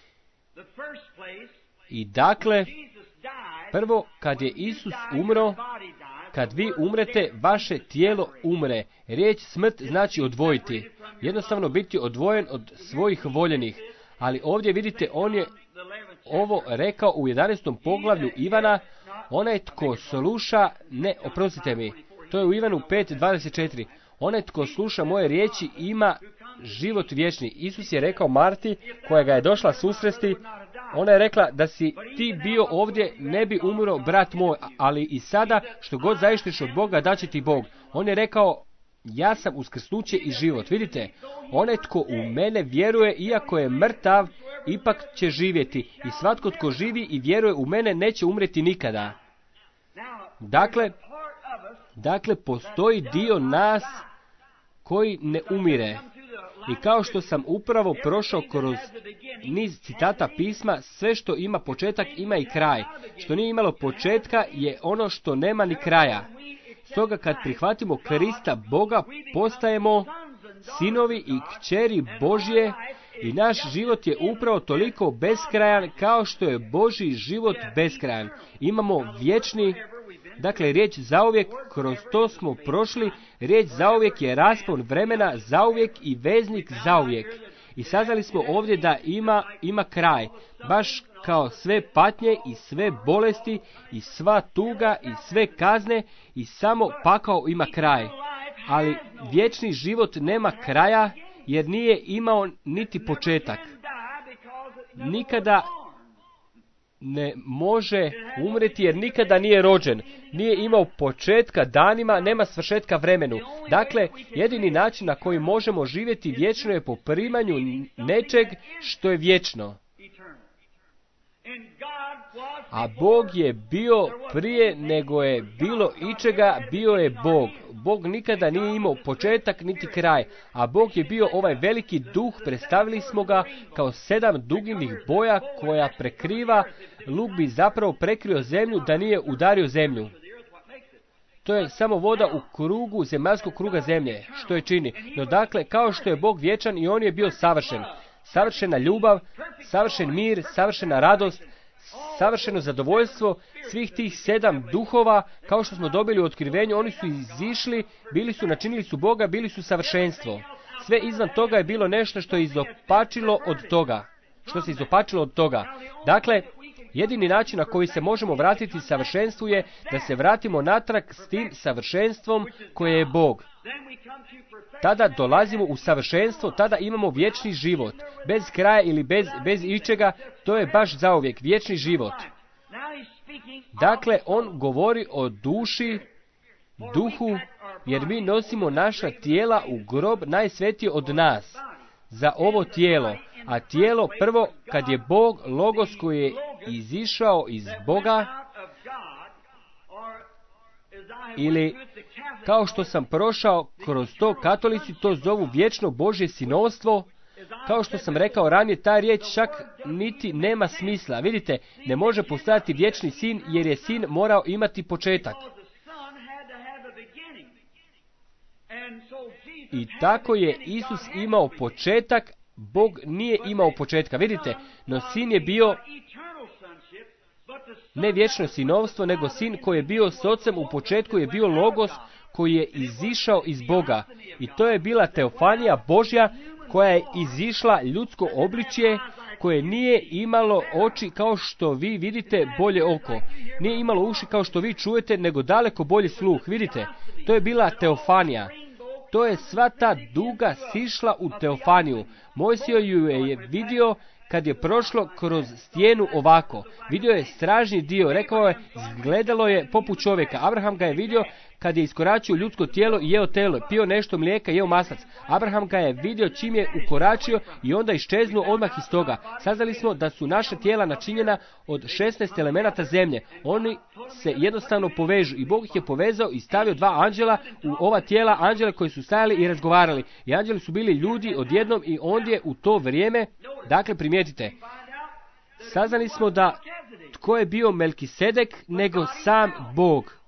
I dakle, prvo, kad je Isus umro, kad vi umrete, vaše tijelo umre. Riječ smrt znači odvojiti. Jednostavno biti odvojen od svojih voljenih. Ali ovdje vidite, on je ovo rekao u jedanaestom poglavlju Ivana, onaj tko sluša, ne, oprostite mi, to je u Ivanu pet dvadeset četiri. Onaj tko sluša moje riječi ima život vječni. Isus je rekao Marti, koja ga je došla susresti, ona je rekla da si ti bio ovdje, ne bi umro brat moj, ali i sada što god zaištiš od Boga daće ti Bog. On je rekao, ja sam uskrsnuće i život. Vidite, onaj tko u mene vjeruje, iako je mrtav, ipak će živjeti. I svatko tko živi i vjeruje u mene neće umreti nikada. Dakle, dakle postoji dio nas koji ne umire. I kao što sam upravo prošao kroz niz citata pisma, sve što ima početak ima i kraj. Što nije imalo početka je ono što nema ni kraja. Stoga kad prihvatimo Krista Boga, postajemo sinovi i kćeri Božje i naš život je upravo toliko beskrajan kao što je Božji život beskrajan. Imamo vječni, dakle riječ zauvijek, kroz to smo prošli, riječ zauvijek je raspon vremena, zauvijek i veznik zauvijek. I saznali smo ovdje da ima, ima kraj, baš kao sve patnje i sve bolesti i sva tuga i sve kazne i samo pakao ima kraj. Ali vječni život nema kraja jer nije imao niti početak. nikada ne može umreti jer nikada nije rođen, nije imao početka danima, nema svršetka vremenu. Dakle, jedini način na koji možemo živjeti vječno je po primanju nečeg što je vječno. A Bog je bio prije nego je bilo ičega, bio je Bog. Bog nikada nije imao početak niti kraj, a Bog je bio ovaj veliki duh, predstavili smo ga kao sedam duginih boja koja prekriva, luk bi zapravo prekrio zemlju da nije udario zemlju. To je samo voda u krugu zemaljskog kruga zemlje, što je čini. No dakle, kao što je Bog vječan i on je bio savršen. Savršena ljubav, savršen mir, savršena radost, savršeno zadovoljstvo, svih tih sedam duhova, kao što smo dobili u otkrivenju, oni su izišli, bili su, načinili su Boga, bili su savršenstvo. Sve izvan toga je bilo nešto što je izopačilo od toga. Što se izopačilo od toga. Dakle, jedini način na koji se možemo vratiti savršenstvu je da se vratimo natrag s tim savršenstvom koje je Bog. Tada dolazimo u savršenstvo, tada imamo vječni život. Bez kraja ili bez, bez ičega, to je baš zauvijek, vječni život. Dakle, on govori o duši, duhu, jer mi nosimo naša tijela u grob najsvetije od nas. Za ovo tijelo, a tijelo prvo, kad je Bog, Logos koji je izišao iz Boga, ili kao što sam prošao kroz to, katolici to zovu vječno Božje sinovstvo. Kao što sam rekao ranije, ta riječ čak niti nema smisla. Vidite, ne može postojati vječni sin jer je sin morao imati početak. I tako je Isus imao početak, Bog nije imao početka. Vidite, no sin je bio ne vječno sinovstvo, nego sin koji je bio s ocem u početku je bio Logos koji je izišao iz Boga. I to je bila teofanija Božja koja je izišla ljudsko obličje, koje nije imalo oči kao što vi vidite, bolje oko. Nije imalo uši kao što vi čujete, nego daleko bolji sluh. Vidite, to je bila teofanija. To je sva ta duga sišla u teofaniju. Mojsije ju je vidio kad je prošlo kroz stijenu ovako. Vidio je stražni dio, rekao je, izgledalo je poput čovjeka. Abraham ga je vidio kad je iskoračio ljudsko tijelo i jeo telo, pio nešto mlijeka i jeo maslac. Abraham ga je vidio čim je ukoračio i onda iščeznuo odmah iz toga. Saznali smo da su naša tijela načinjena od šesnaest elemenata zemlje. Oni se jednostavno povežu i Bog ih je povezao i stavio dva anđela u ova tijela, anđele koji su stajali i razgovarali. I anđeli su bili ljudi odjednom i ondje u to vrijeme, dakle primijetite, saznali smo da tko je bio Melkisedek nego sam Bog.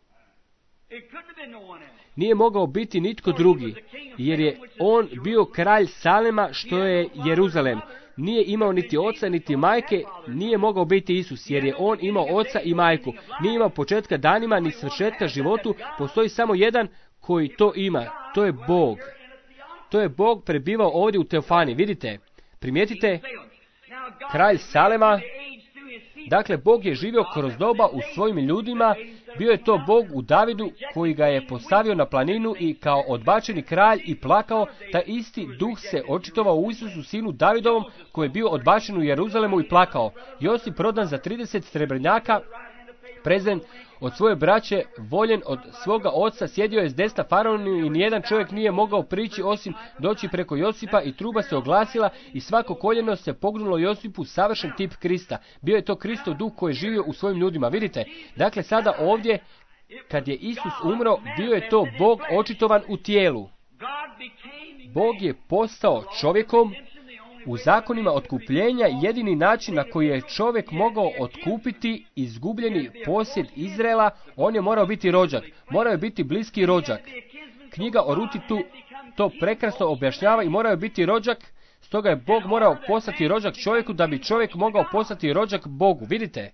Nije mogao biti nitko drugi, jer je on bio kralj Salema što je Jeruzalem. Nije imao niti oca niti majke, nije mogao biti Isus, jer je on imao oca i majku. Nije imao početka danima ni svršetka životu, postoji samo jedan koji to ima, to je Bog. To je Bog prebivao ovdje u teofaniji, vidite, primijetite, kralj Salema. Dakle, Bog je živio kroz doba u svojim ljudima, bio je to Bog u Davidu koji ga je postavio na planinu i kao odbačeni kralj i plakao, taj isti duh se očitovao u Isusu sinu Davidovom koji je bio odbačen u Jeruzalemu i plakao. Josip prodan za trideset srebrnjaka, prezent od svoje braće, voljen od svoga oca, sjedio je s desna faraonu i nijedan čovjek nije mogao prići osim doći preko Josipa i truba se oglasila i svako koljeno se pognulo Josipu, savršen tip Krista. Bio je to Kristov duh koji je živio u svojim ljudima. Vidite, dakle sada ovdje, kad je Isus umro, bio je to Bog očitovan u tijelu. Bog je postao čovjekom. U zakonima otkupljenja jedini način na koji je čovjek mogao otkupiti izgubljeni posjed Izraela, on je morao biti rođak, morao je biti bliski rođak. Knjiga o Ruti tu to prekrasno objašnjava i morao je biti rođak, stoga je Bog morao postati rođak čovjeku da bi čovjek mogao postati rođak Bogu. Vidite?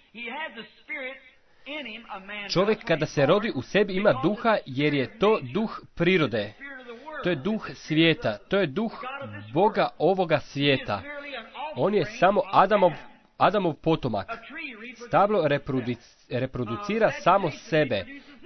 Čovjek kada se rodi u sebi ima duha jer je to duh prirode. To je duh svijeta, to je duh Boga ovoga svijeta. On je samo Adamov, Adamov potomak. Stablo reproducira samo sebe.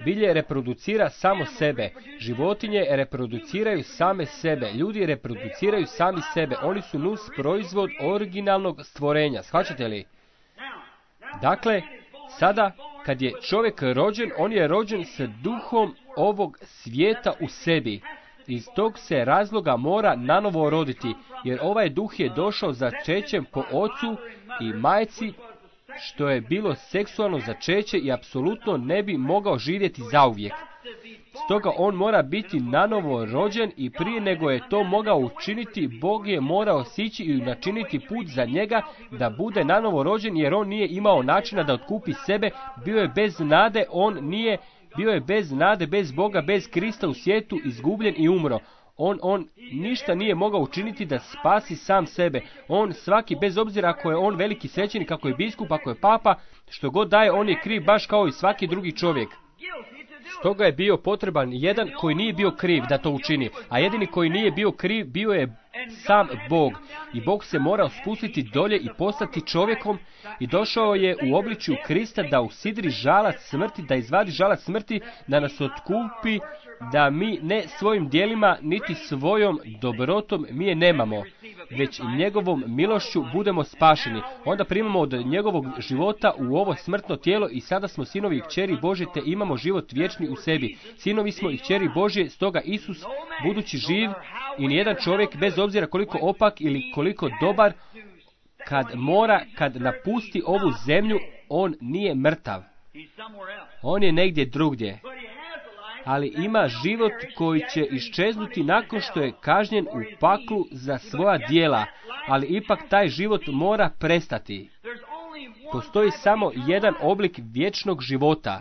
Bilje reproducira samo sebe. Životinje reproduciraju same sebe. Ljudi reproduciraju sami sebe. Oni su nus proizvod originalnog stvorenja. Shvaćate li? Dakle, sada kad je čovjek rođen, on je rođen sa duhom ovog svijeta u sebi. Iz tog se razloga mora nanovo roditi, jer ovaj duh je došao začećem po ocu i majci, što je bilo seksualno začeće i apsolutno ne bi mogao živjeti zauvijek. Stoga on mora biti nanovo rođen i prije nego je to mogao učiniti, Bog je morao sići i načiniti put za njega da bude nanovo rođen, jer on nije imao načina da otkupi sebe, bio je bez nade, on nije, bio je bez nade, bez Boga, bez Krista u svijetu, izgubljen i umro. On, on ništa nije mogao učiniti da spasi sam sebe. On svaki, bez obzira ako je on veliki svećenik, ako je biskup, ako je papa, što god daje, on je kriv baš kao i svaki drugi čovjek. Stoga je bio potreban jedan koji nije bio kriv da to učini, a jedini koji nije bio kriv bio je sam Bog. I Bog se morao spustiti dolje i postati čovjekom i došao je u obličju Krista da usidri žalac smrti, da izvadi žalac smrti, da nas otkupi, da mi ne svojim djelima niti svojom dobrotom mi je nemamo, već njegovom milošću budemo spašeni. Onda primamo od njegovog života u ovo smrtno tijelo i sada smo sinovi i kćeri Božje, te imamo život vječni u sebi. Sinovi smo i kćeri Božje, stoga Isus, budući živ, i nijedan čovjek, bez obzira koliko opak ili koliko dobar, kad mora, kad napusti ovu zemlju, on nije mrtav. On je negdje drugdje. Ali ima život koji će iščeznuti nakon što je kažnjen u paklu za svoja djela, ali ipak taj život mora prestati. Postoji samo jedan oblik vječnog života.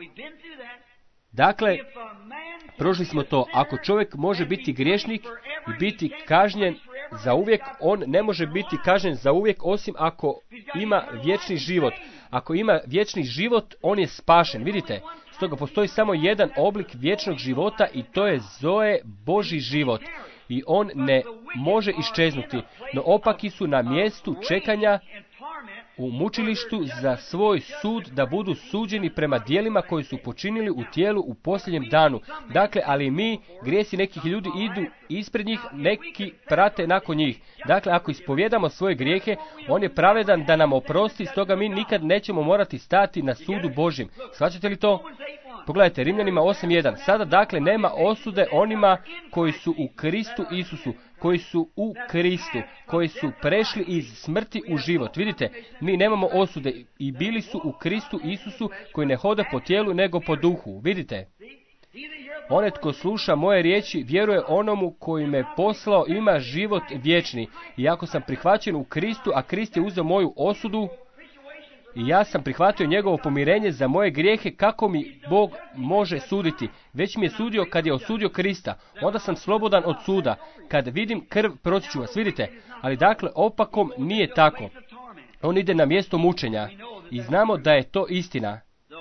Dakle, prošli smo to. Ako čovjek može biti griješnik i biti kažnjen za uvijek, on ne može biti kažnjen za uvijek osim ako ima vječni život. Ako ima vječni život, on je spašen. Vidite? Stoga postoji samo jedan oblik vječnog života i to je Zoe, Božji život. I on ne može iščeznuti, no opaki su na mjestu čekanja u mučilištu za svoj sud, da budu suđeni prema djelima koji su počinili u tijelu u posljednjem danu. Dakle, ali mi, grijesi nekih ljudi idu ispred njih, neki prate nakon njih. Dakle, ako ispovjedamo svoje grijehe, on je pravedan da nam oprosti, stoga mi nikad nećemo morati stati na sudu Božjem. Shvaćate li to? Pogledajte, Rimljanima osam jedan. Sada dakle nema osude onima koji su u Kristu Isusu, koji su u Kristu, koji su prešli iz smrti u život. Vidite, mi nemamo osude i bili su u Kristu Isusu, koji ne hode po tijelu nego po duhu. Vidite? Onaj tko sluša moje riječi, vjeruje onomu koji me poslao, ima život vječni. I ako sam prihvaćen u Kristu, a Krist je uzeo moju osudu, i ja sam prihvatio njegovo pomirenje za moje grijehe, kako mi Bog može suditi? Već mi je sudio kad je osudio Krista. Onda sam slobodan od suda. Kad vidim krv, proći ću vas. Vidite? Ali dakle, opakom nije tako. On ide na mjesto mučenja. I znamo da je to istina.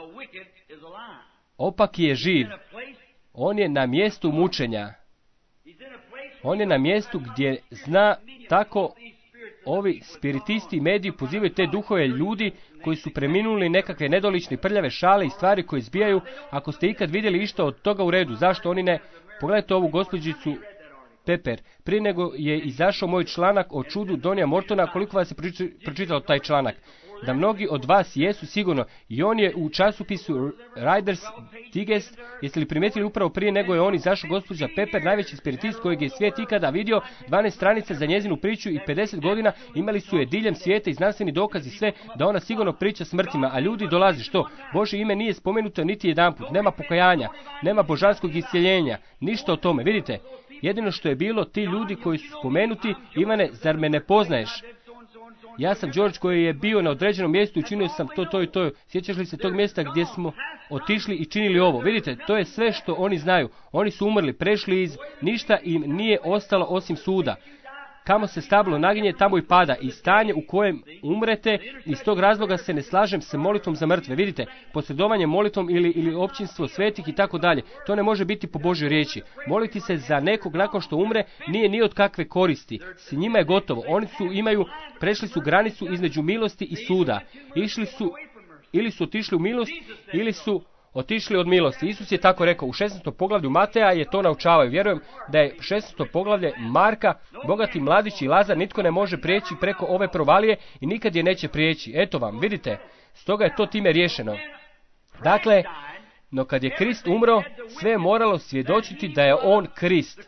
Opak je živ. On je na mjestu mučenja. On je na mjestu gdje zna tako. Ovi spiritisti i mediji pozivaju te duhove ljudi koji su preminuli, nekakve nedolične prljave šale i stvari koje zbijaju. Ako ste ikad vidjeli išta od toga, u redu, zašto oni ne? Pogledajte ovu gospođicu Pepper. Prije nego je izašao moj članak o čudu Donija Mortona, koliko vas je pročitalo taj članak? Da mnogi od vas jesu sigurno, i on je u časopisu Riders Digest. Jeste li primijetili upravo prije nego je on izašao, gospođa Pepper, najveći spiritist kojeg je svijet ikada vidio, dvanaest stranica za njezinu priču i pedeset godina imali su je diljem svijeta i znanstveni dokazi sve da ona sigurno priča smrtima, a ljudi dolaze što? Božje ime nije spomenuto niti jedanput, nema pokajanja, nema božanskog iscjeljenja, ništa o tome, vidite? Jedino što je bilo, ti ljudi koji su spomenuti, Ivane, zar me ne poznaješ? Ja sam George koji je bio na određenom mjestu i činio sam to, to i to. Sjećaš li se tog mjesta gdje smo otišli i činili ovo? Vidite, to je sve što oni znaju. Oni su umrli, prešli iz, ništa im nije ostalo osim suda. Kamo se stablo naginje, tamo i pada. I stanje u kojem umrete, iz tog razloga se ne slažem s molitvom za mrtve. Vidite, posredovanje molitvom ili, ili općinstvo svetih i tako dalje. To ne može biti po Božjoj riječi. Moliti se za nekog nakon što umre nije ni od kakve koristi. S njima je gotovo. Oni su imaju, prešli su granicu između milosti i suda. Išli su, ili su otišli u milost, ili su otišli od milosti. Isus je tako rekao. U šesnaestom poglavlju Mateja je to naučavao. Vjerujem da je šesnaesto poglavlje Marka, bogati mladić i Lazar, nitko ne može prijeći preko ove provalije i nikad je neće prijeći. Eto vam, vidite, stoga je to time riješeno. Dakle, no kad je Krist umro, sve je moralo svjedočiti da je on Krist.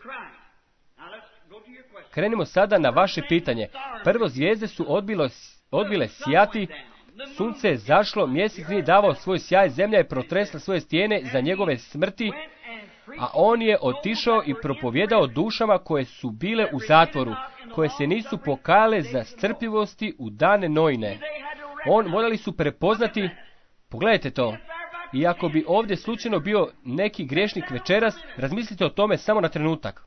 Krenimo sada na vaše pitanje. Prvo, zvijezde su odbilo, odbile sjati, sunce je zašlo, mjesec nije davao svoj sjaj, zemlja je protresla svoje stijene za njegove smrti, a on je otišao i propovjedao dušama koje su bile u zatvoru, koje se nisu pokajale za strpljivosti u dane Noine. On morali su prepoznati, pogledajte to, i ako bi ovdje slučajno bio neki griješnik večeras, razmislite o tome samo na trenutak.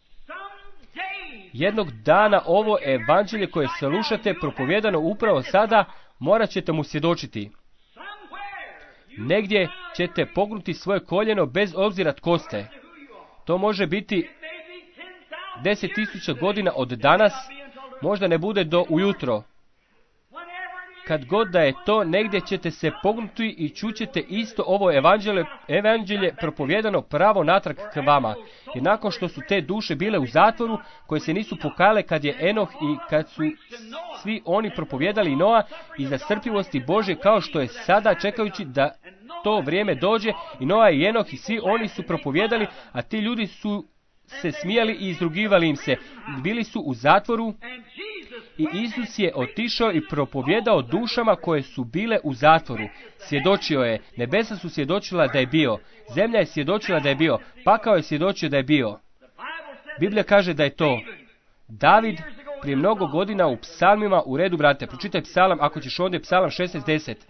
Jednog dana ovo evanđelje koje slušate propovjedano upravo sada, morat ćete mu svjedočiti. Negdje ćete pognuti svoje koljeno bez obzira tko ste. To može biti deset tisuća godina od danas, možda ne bude do ujutro. Kad god da je to, negdje ćete se pognuti i čućete isto ovo evanđelje, evanđelje propovjedano pravo natrag k vama. Jer nakon što su te duše bile u zatvoru, koje se nisu pokajale kad je Enoh i kad su svi oni propovjedali Noa i za strpljivosti Božje, kao što je sada, čekajući da to vrijeme dođe, i Noa i Enoh i svi oni su propovjedali, a ti ljudi su se smijali i izrugivali im se. Bili su u zatvoru i Isus je otišao i propovjedao dušama koje su bile u zatvoru. Svjedočio je, nebesa su svjedočila da je bio, zemlja je svjedočila da je bio, pakao je svjedočio da je bio. Biblija kaže da je to. David prije mnogo godina u psalmima, u redu brate, pročitaj psalam, ako ćeš ovdje, psalam šesnaest deset.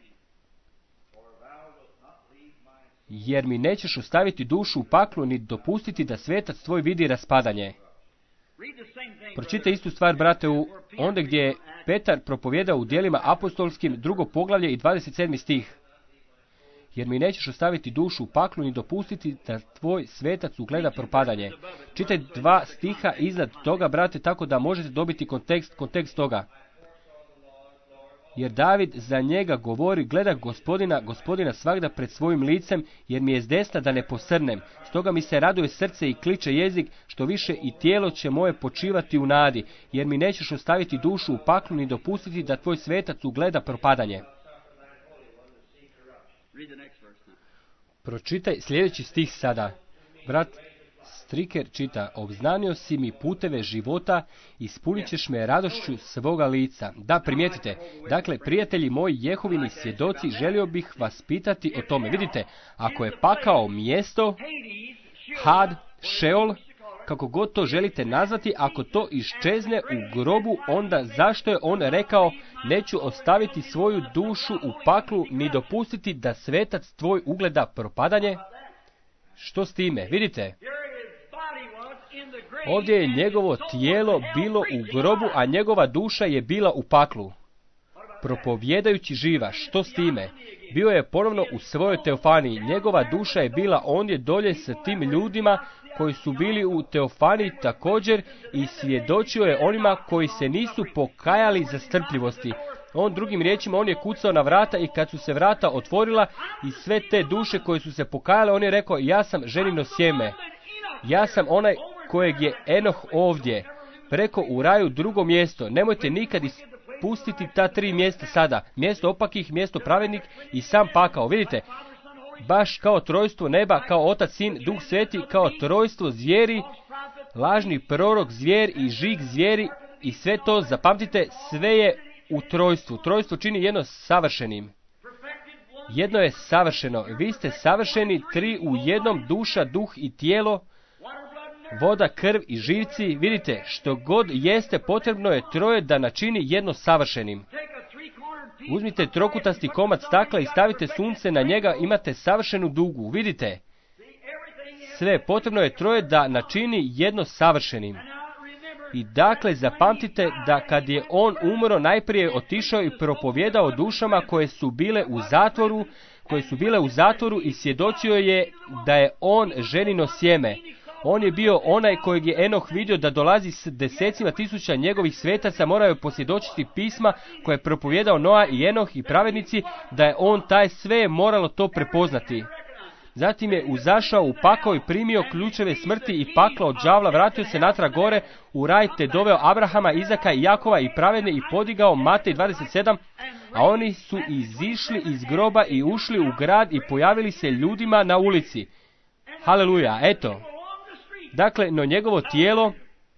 Jer mi nećeš ostaviti dušu u paklu, ni dopustiti da svetac tvoj vidi raspadanje. Pročitaj istu stvar, brate, u onda gdje je Petar propovjedao u djelima apostolskim, drugo poglavlje i dvadeset sedmi stih. Jer mi nećeš ostaviti dušu u paklu, ni dopustiti da tvoj svetac ugleda propadanje. Čitaj dva stiha iznad toga, brate, tako da možete dobiti kontekst, kontekst toga. Jer David za njega govori, gleda gospodina, gospodina svagda pred svojim licem, jer mi je zdesna da ne posrnem. Stoga mi se raduje srce i kliče jezik, što više i tijelo će moje počivati u nadi, jer mi nećeš ostaviti dušu u paklu, ni dopustiti da tvoj svetac ugleda propadanje. Pročitaj sljedeći stih sada. Brat Striker čita, obznanio si mi puteve života, ispunit ćeš me radošću svoga lica. Da, primijetite, dakle, prijatelji moji Jehovini svjedoci, želio bih vas pitati o tome. Vidite, ako je pakao mjesto, had, šeol, kako god to želite nazvati, ako to iščezne u grobu, onda zašto je on rekao, neću ostaviti svoju dušu u paklu, ni dopustiti da svetac tvoj ugleda propadanje? Što s time? Vidite, ovdje je njegovo tijelo bilo u grobu, a njegova duša je bila u paklu. Propovjedajući živa, što s time? Bio je ponovno u svojoj teofaniji. Njegova duša je bila ondje dolje sa tim ljudima koji su bili u teofaniji također i svjedočio je onima koji se nisu pokajali za strpljivosti. On, drugim riječima, on je kucao na vrata i kad su se vrata otvorila i sve te duše koje su se pokajale, on je rekao, ja sam ženino sjeme. Ja sam onaj kojeg je Enoh ovdje, preko u raju drugo mjesto. Nemojte nikad ispustiti ta tri mjesta sada. Mjesto opakih, mjesto pravednik i sam pakao. Vidite, baš kao trojstvo neba, kao Otac, Sin, Duh Sveti, kao trojstvo zvijeri, lažni prorok zvijer i žig zvijeri i sve to, zapamtite, sve je u trojstvu. Trojstvo čini jedno savršenim. Jedno je savršeno. Vi ste savršeni, tri u jednom, duša, duh i tijelo, voda, krv i živci. Vidite, što god jeste, potrebno je troje da načini jedno savršenim. Uzmite trokutasti komad stakla i stavite sunce na njega, imate savršenu dugu. Vidite, sve, potrebno je troje da načini jedno savršenim. I dakle, zapamtite da kad je on umro, najprije otišao i propovjedao dušama koje su bile u zatvoru, koje su bile u zatvoru i svjedočio je da je on ženino sjeme. On je bio onaj kojeg je Enoh vidio da dolazi s desecima tisuća njegovih svetaca, morao je posvjedočiti pisma koje je propovijedao Noa i Enoh i pravednici, da je on taj sve moralo to prepoznati. Zatim je uzašao u pakao i primio ključeve smrti i pakla od đavla, vratio se natrag gore u raj te doveo Abrahama, Izaka i Jakova i pravedne i podigao, Matej dvadeset sedam, a oni su izišli iz groba i ušli u grad i pojavili se ljudima na ulici. Haleluja, eto. Dakle, no njegovo tijelo,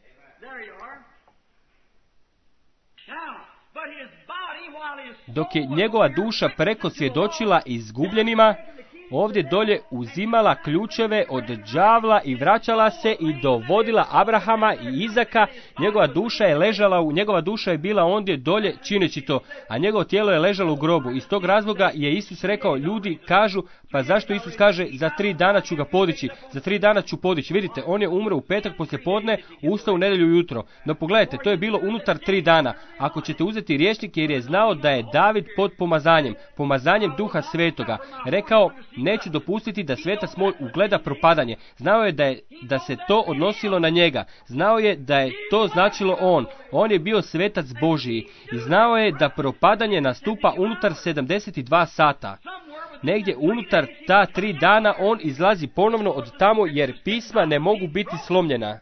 dok je njegova duša preko svjedočila izgubljenima, ovdje dolje uzimala ključeve od đavla i vraćala se i dovodila Abrahama i Izaka, njegova duša je ležala, u, njegova duša je bila ondje dolje čineći to, a njegovo tijelo je ležalo u grobu. Iz tog razloga je Isus rekao, ljudi kažu, pa zašto Isus kaže, za tri dana ću ga podići, za tri dana ću podići. Vidite, on je umro u petak poslijepodne, ustao u nedjelju ujutro. No pogledajte, to je bilo unutar tri dana. Ako ćete uzeti rječnik, jer je znao da je David pod pomazanjem, pomazanjem Duha Svetoga, rekao, neću dopustiti da svetac moj ugleda propadanje. Znao je da, je da se to odnosilo na njega. Znao je da je to značilo on. On je bio svetac Božiji. I znao je da propadanje nastupa unutar sedamdeset dva sata. Negdje unutar ta tri dana on izlazi ponovno od tamo, jer pisma ne mogu biti slomljena.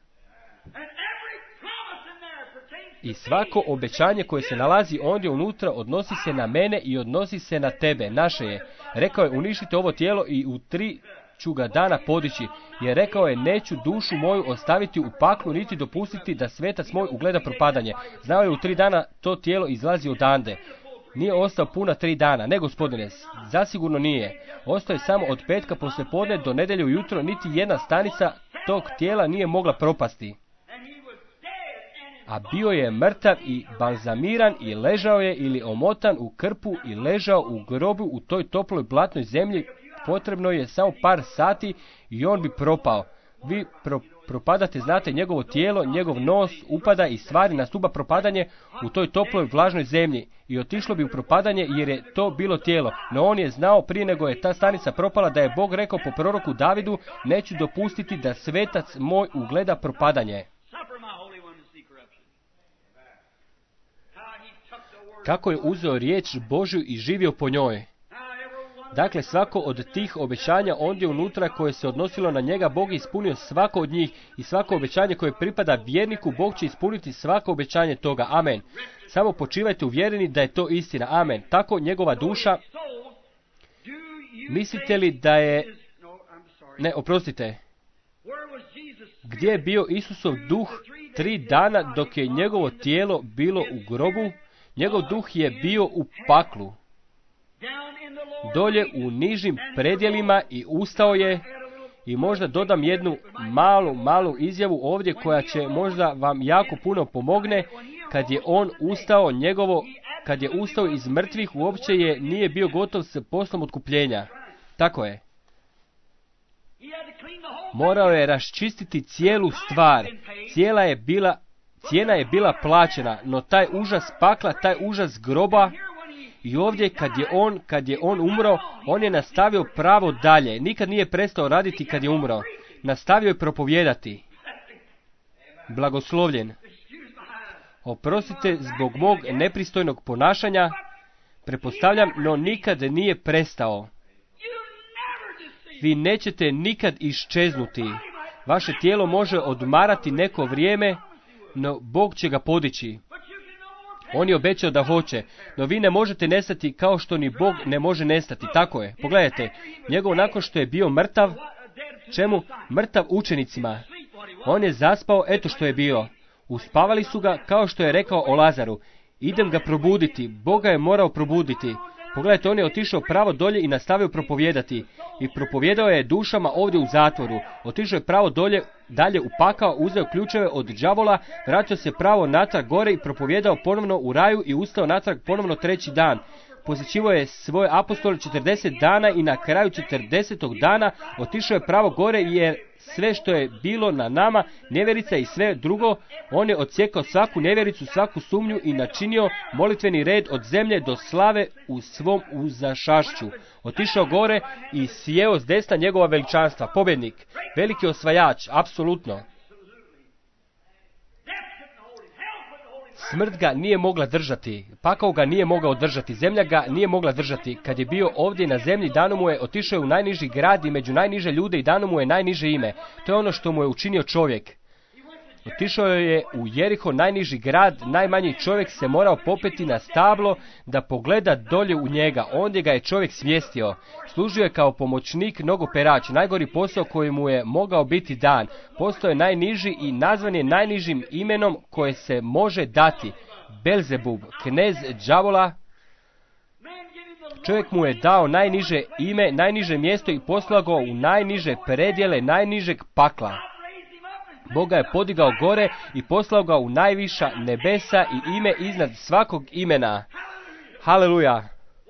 I svako obećanje koje se nalazi ondje unutra odnosi se na mene i odnosi se na tebe, naše je. Rekao je, uništite ovo tijelo i u tri ću ga dana podići. Jer rekao je, neću dušu moju ostaviti u paklu, niti dopustiti da svetac moj ugleda propadanje. Znao je, u tri dana to tijelo izlazi odande. Nije ostao puna tri dana, ne gospodine, zasigurno nije. Ostao je samo od petka poslijepodne do nedjelje ujutro, niti jedna stanica tog tijela nije mogla propasti. A bio je mrtav i balzamiran i ležao je ili omotan u krpu i ležao u grobu u toj toploj blatnoj zemlji. Potrebno je samo par sati i on bi propao. Vi pro, propadate, znate, njegovo tijelo, njegov nos upada i stvari nastupa propadanje u toj toploj vlažnoj zemlji. I otišlo bi u propadanje jer je to bilo tijelo. No on je znao prije nego je ta stanica propala da je Bog rekao po proroku Davidu, neću dopustiti da svetac moj ugleda propadanje. Kako je uzeo riječ Božju i živio po njoj. Dakle, svako od tih obećanja ondje unutra koje se odnosilo na njega, Bog je ispunio svako od njih i svako obećanje koje pripada vjerniku, Bog će ispuniti svako obećanje toga. Amen. Samo počivajte uvjereni da je to istina. Amen. Tako njegova duša, mislite li da je... Ne, oprostite. Gdje je bio Isusov duh tri dana dok je njegovo tijelo bilo u grobu? Njegov duh je bio u paklu, dolje u nižim predjelima i ustao je. I možda dodam jednu malu, malu izjavu ovdje koja će možda vam jako puno pomogne. Kad je on ustao, njegovo, kad je ustao iz mrtvih, uopće je nije bio gotov s poslom otkupljenja. Tako je. Morao je raščistiti cijelu stvar. Cijela je bila, cijena je bila plaćena, no taj užas pakla, taj užas groba, i ovdje kad je on, kad je on umro, on je nastavio pravo dalje. Nikad nije prestao raditi kad je umro. Nastavio je propovijedati. Blagoslovljen. Oprostite zbog mog nepristojnog ponašanja, pretpostavljam, no nikad nije prestao. Vi nećete nikad iščeznuti. Vaše tijelo može odmarati neko vrijeme, no Bog će ga podići. On je obećao da hoće, no vi ne možete nestati kao što ni Bog ne može nestati. Tako je. Pogledajte, njegov nakon što je bio mrtav, čemu? Mrtav učenicima. On je zaspao, eto što je bio. Uspavali su ga kao što je rekao o Lazaru. Idem ga probuditi. Boga je morao probuditi. Pogledajte, on je otišao pravo dolje i nastavio propovijedati. I propovijedao je dušama ovdje u zatvoru. Otišao je pravo dolje, dalje upakao, uzeo ključeve od đavola, vratio se pravo natrag gore i propovijedao ponovno u raju i ustao natrag ponovno treći dan. posjećivao je svoje apostole četrdeset dana i na kraju četrdesetog dana otišao je pravo gore, jer sve što je bilo na nama, nevjerica i sve drugo, on je odsjekao svaku nevjericu, svaku sumnju i načinio molitveni red od zemlje do slave u svom uzašašću. Otišao gore i sjeo s desna njegova veličanstva, pobjednik, veliki osvajač, apsolutno. Smrt ga nije mogla držati, pakao ga nije mogao držati, zemlja ga nije mogla držati. Kad je bio ovdje na zemlji, dano mu je, otišao je u najniži grad i među najniže ljude i dano mu je najniže ime. To je ono što mu je učinio čovjek. Otišao je u Jeriho, najniži grad, najmanji čovjek se morao popeti na stablo da pogleda dolje u njega. Ondje ga je čovjek smjestio. Služio je kao pomoćnik, nogoperač, najgori posao koji mu je mogao biti dan. Postao je najniži i nazvan je najnižim imenom koje se može dati. Belzebub, knez đavola. Čovjek mu je dao najniže ime, najniže mjesto i poslao ga u najniže predjele najnižeg pakla. Bog ga je podigao gore i poslao ga u najviša nebesa i ime iznad svakog imena. Haleluja!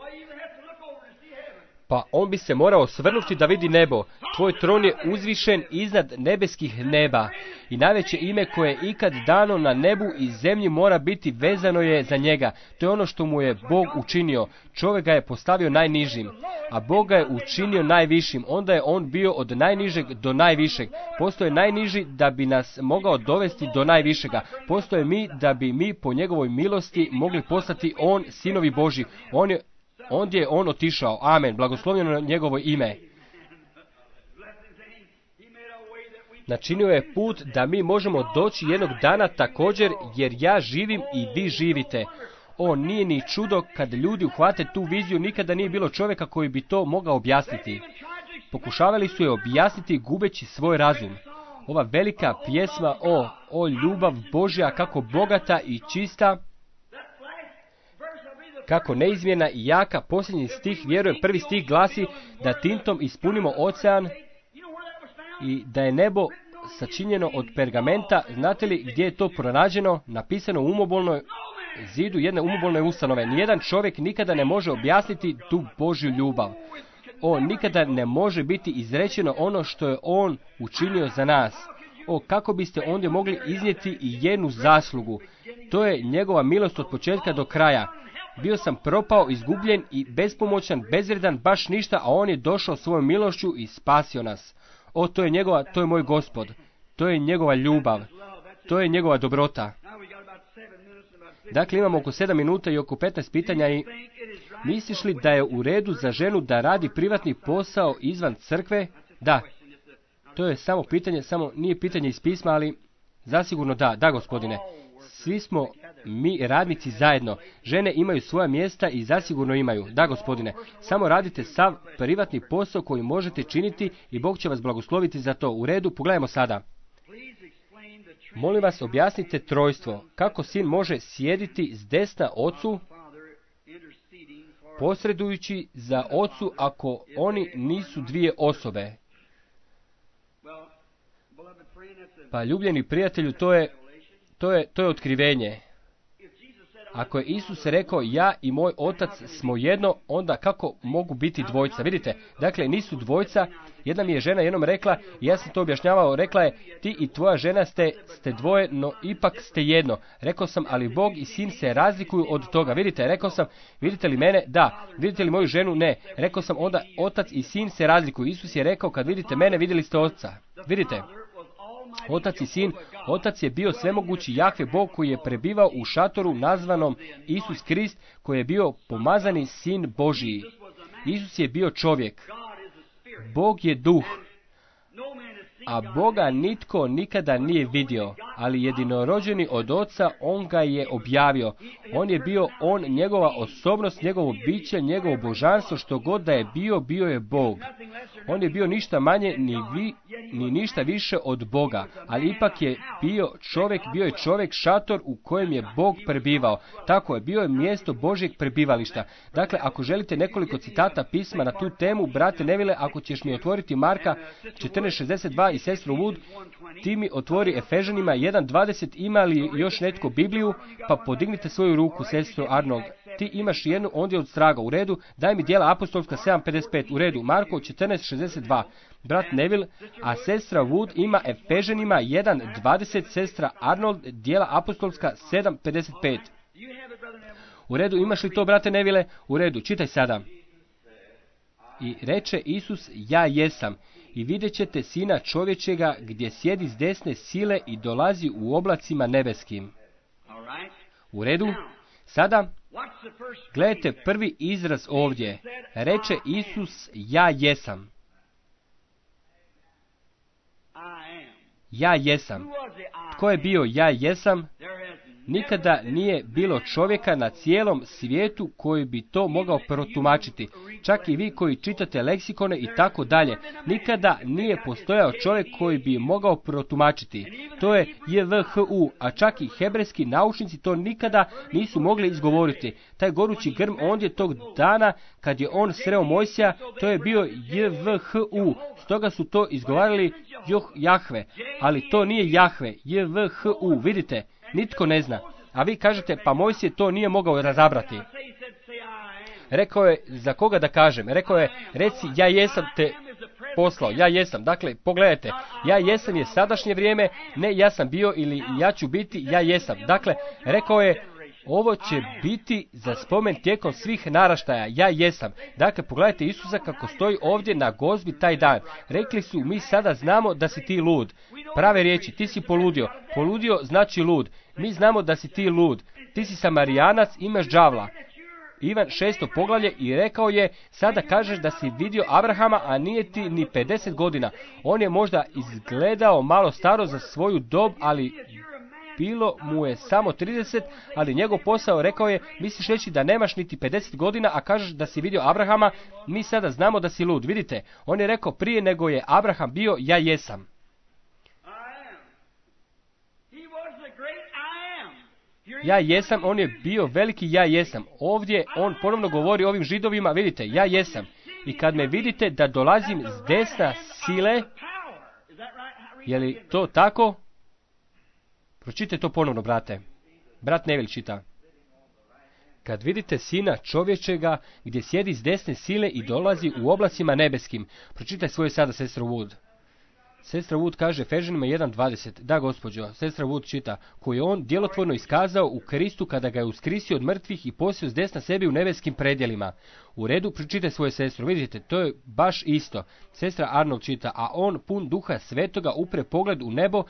Pa on bi se morao osvrnuti da vidi nebo. Tvoj tron je uzvišen iznad nebeskih neba. I najveće ime koje je ikad dano na nebu i zemlji mora biti vezano je za njega. To je ono što mu je Bog učinio. Čovjek ga je postavio najnižim, a Bog ga je učinio najvišim. Onda je on bio od najnižeg do najvišeg. Postoje najniži da bi nas mogao dovesti do najvišega. Postoje mi da bi mi po njegovoj milosti mogli postati on, sinovi Božji. On je Ondje je on otišao. Amen. Blagoslovljeno njegovo ime. Načinio je put da mi možemo doći jednog dana također, jer ja živim i vi živite. O, nije ni čudo kad ljudi uhvate tu viziju, nikada nije bilo čovjeka koji bi to mogao objasniti. Pokušavali su je objasniti gubeći svoj razum. Ova velika pjesma o, o ljubav Božja, kako bogata i čista, kako neizmjerna i jaka. Posljednji stih, vjerujem, prvi stih glasi da tintom ispunimo ocean i da je nebo sačinjeno od pergamenta. Znate li gdje je to pronađeno? Napisano u umobolnoj zidu jedne umobolne ustanove. Nijedan čovjek nikada ne može objasniti tu Božju ljubav. O, nikada ne može biti izrečeno ono što je on učinio za nas. O, kako biste ondje mogli iznijeti i jednu zaslugu. To je njegova milost od početka do kraja. Bio sam propao, izgubljen i bespomoćan, bezvredan, baš ništa, a on je došao svojom milošću i spasio nas. O, to je njegova, to je moj Gospod. To je njegova ljubav. To je njegova dobrota. Dakle, imamo oko sedam minuta i oko petnaest pitanja i misliš li da je u redu za ženu da radi privatni posao izvan crkve? Da. To je samo pitanje, samo nije pitanje iz pisma, ali zasigurno da, da gospodine. Svi smo mi radnici zajedno. Žene imaju svoja mjesta i zasigurno imaju. Da, gospodine. Samo radite sav privatni posao koji možete činiti i Bog će vas blagosloviti za to. U redu, pogledajmo sada. Molim vas, objasnite trojstvo. Kako sin može sjediti s desna ocu, posredujući za ocu ako oni nisu dvije osobe? Pa, ljubljeni prijatelju, to je To je, to je otkrivenje. Ako je Isus rekao ja i moj otac smo jedno, onda kako mogu biti dvojca? Vidite, dakle nisu dvojca. Jedna mi je žena jednom rekla, i ja sam to objašnjavao, rekla je ti i tvoja žena ste, ste dvoje, no ipak ste jedno. Rekao sam, ali Bog i sin se razlikuju od toga. Vidite, rekao sam, vidite li mene? Da. Vidite li moju ženu? Ne. Rekao sam, onda otac i sin se razlikuju. Isus je rekao, kad vidite mene, vidjeli ste oca. Vidite. Otac i sin, otac je bio svemogući Jahve Bog koji je prebivao u šatoru nazvanom Isus Krist, koji je bio pomazani sin Božiji. Isus je bio čovjek. Bog je duh. A Boga nitko nikada nije vidio, ali jedinorođeni od oca on ga je objavio. On je bio on, njegova osobnost, njegovo biće, njegovo božanstvo, što god da je bio, bio je Bog. On je bio ništa manje ni vi, ni ništa više od Boga, ali ipak je bio čovjek, bio je čovjek šator u kojem je Bog prebivao. Tako je, bio je mjesto Božjeg prebivališta. Dakle, ako želite nekoliko citata pisma na tu temu, brate Nevile, ako ćeš mi otvoriti Marka četrnaest šezdeset dva i sestru Wood, ti mi otvori Efežanima jedan dvadeset. Ima li još netko Bibliju? Pa podignite svoju ruku, sestro Arnold. Ti imaš jednu ondje od straga. U redu. Daj mi Djela apostolska sedam pedeset pet. U redu. Marko četrnaest šezdeset dva. Brat Neville, a sestra Wood ima Efežanima jedan dvadeset. Sestra Arnold Djela apostolska sedam pedeset pet. U redu. Imaš li to, brate Neville? U redu. Čitaj sada. I reče Isus, ja jesam. I vidjet ćete Sina čovječega gdje sjedi s desne sile i dolazi u oblacima nebeskim. U redu. Sada, gledajte prvi izraz ovdje. Reče Isus, ja jesam. Ja jesam. Tko je bio ja jesam? Nikada nije bilo čovjeka na cijelom svijetu koji bi to mogao protumačiti. Čak i vi koji čitate leksikone i tako dalje. Nikada nije postojao čovjek koji bi mogao protumačiti. To je J V H U, a čak i hebrejski naučnici to nikada nisu mogli izgovoriti. Taj gorući grm ondje tog dana kad je on sreo Mojsija, to je bio J V H U. Stoga su to izgovarali Joh Jahve. Ali to nije Jahve, J V H U. Vidite? Nitko ne zna. A vi kažete, pa Mojsije to nije mogao razabrati. Rekao je, za koga da kažem? Rekao je, reci, ja jesam te poslao, ja jesam. Dakle, pogledajte, ja jesam je sadašnje vrijeme, ne ja sam bio ili ja ću biti, ja jesam. Dakle, rekao je, ovo će biti za spomen tijekom svih naraštaja, ja jesam. Dakle, pogledajte Isusa kako stoji ovdje na gozbi taj dan. Rekli su, mi sada znamo da si ti lud. Prave riječi, ti si poludio. Poludio znači lud. Mi znamo da si ti lud. Ti si Samarijanac, imaš đavla. Ivan šesto poglavlje i rekao je, sada kažeš da si vidio Abrahama, a nije ti ni pedeset godina. On je možda izgledao malo staro za svoju dob, ali bilo mu je samo trideset, ali njegov posao, rekao je, misliš reći da nemaš niti pedeset godina, a kažeš da si vidio Abrahama, mi sada znamo da si lud. Vidite, on je rekao prije nego je Abraham bio, ja jesam. Ja jesam, on je bio veliki ja jesam. Ovdje on ponovno govori ovim Židovima, vidite, ja jesam. I kad me vidite da dolazim s desna sile, je li to tako? Pročitajte to ponovno, brate. Brat Neville čita. Kad vidite Sina čovječega gdje sjedi s desne sile i dolazi u oblacima nebeskim. Pročitaj svoje sada, sestra Wood. Sestra Wood kaže Efežanima jedan dvadeset. Da, gospođo, sestra Wood čita. Koji je on djelotvorno iskazao u Kristu kada ga je uskrisio od mrtvih i posio s desna sebi u nebeskim predjelima. U redu, pročitaj svoje sestru. Vidite, to je baš isto. Sestra Arnold čita. A on pun duha svetoga upre pogled u nebo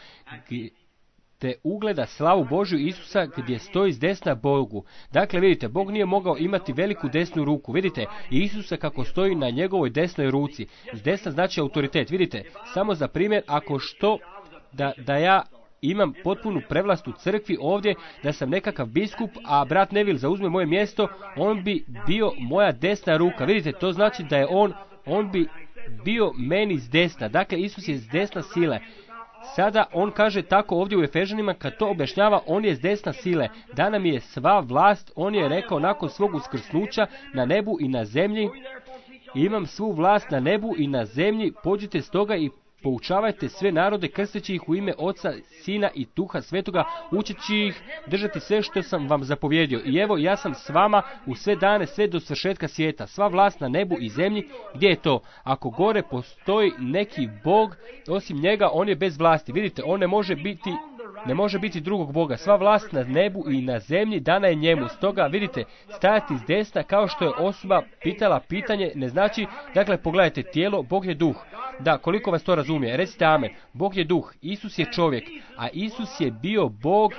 te ugleda slavu Božju Isusa gdje stoji s desna Bogu. Dakle, vidite, Bog nije mogao imati veliku desnu ruku. Vidite, Isusa kako stoji na njegovoj desnoj ruci. S desna znači autoritet. Vidite, samo za primjer, ako što da, da ja imam potpunu prevlast u crkvi ovdje, da sam nekakav biskup, a brat Neville zauzme moje mjesto, on bi bio moja desna ruka. Vidite, to znači da je on, on bi bio meni s desna. Dakle, Isus je s desna sile. Sada on kaže tako ovdje u Efežanima, kad to objašnjava, on je s desna sile. Dana mi je sva vlast, on je rekao nakon svog uskrsnuća na nebu i na zemlji. Imam svu vlast na nebu i na zemlji, pođite stoga i poučavajte sve narode, krsteći ih u ime Oca, Sina i Duha Svetoga, učeći ih držati sve što sam vam zapovjedio. I evo, ja sam s vama u sve dane, sve do svršetka svijeta. Sva vlast na nebu i zemlji, gdje je to? Ako gore postoji neki Bog, osim njega, on je bez vlasti. Vidite, on ne može biti, ne može biti drugog Boga. Sva vlast na nebu i na zemlji dana je njemu. Stoga, vidite, stajati s desna kao što je osoba pitala pitanje, ne znači, dakle, pogledajte, tijelo, Bog je duh. Da, koliko vas to razumije? Recite amen. Bog je duh, Isus je čovjek, a Isus je bio Bog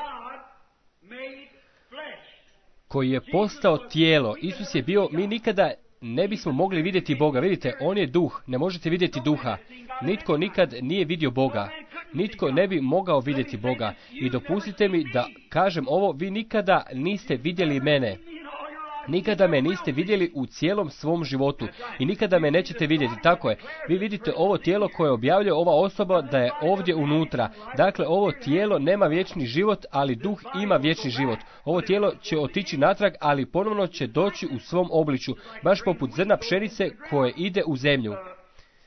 koji je postao tijelo. Isus je bio, mi nikada ne bismo mogli vidjeti Boga. Vidite, on je duh, ne možete vidjeti duha. Nitko nikad nije vidio Boga. Nitko ne bi mogao vidjeti Boga. I dopustite mi da kažem ovo, vi nikada niste vidjeli mene. Nikada me niste vidjeli u cijelom svom životu i nikada me nećete vidjeti. Tako je. Vi vidite ovo tijelo koje objavljuje ova osoba da je ovdje unutra. Dakle, ovo tijelo nema vječni život, ali duh ima vječni život. Ovo tijelo će otići natrag, ali ponovno će doći u svom obličju, baš poput zrna pšenice koje ide u zemlju.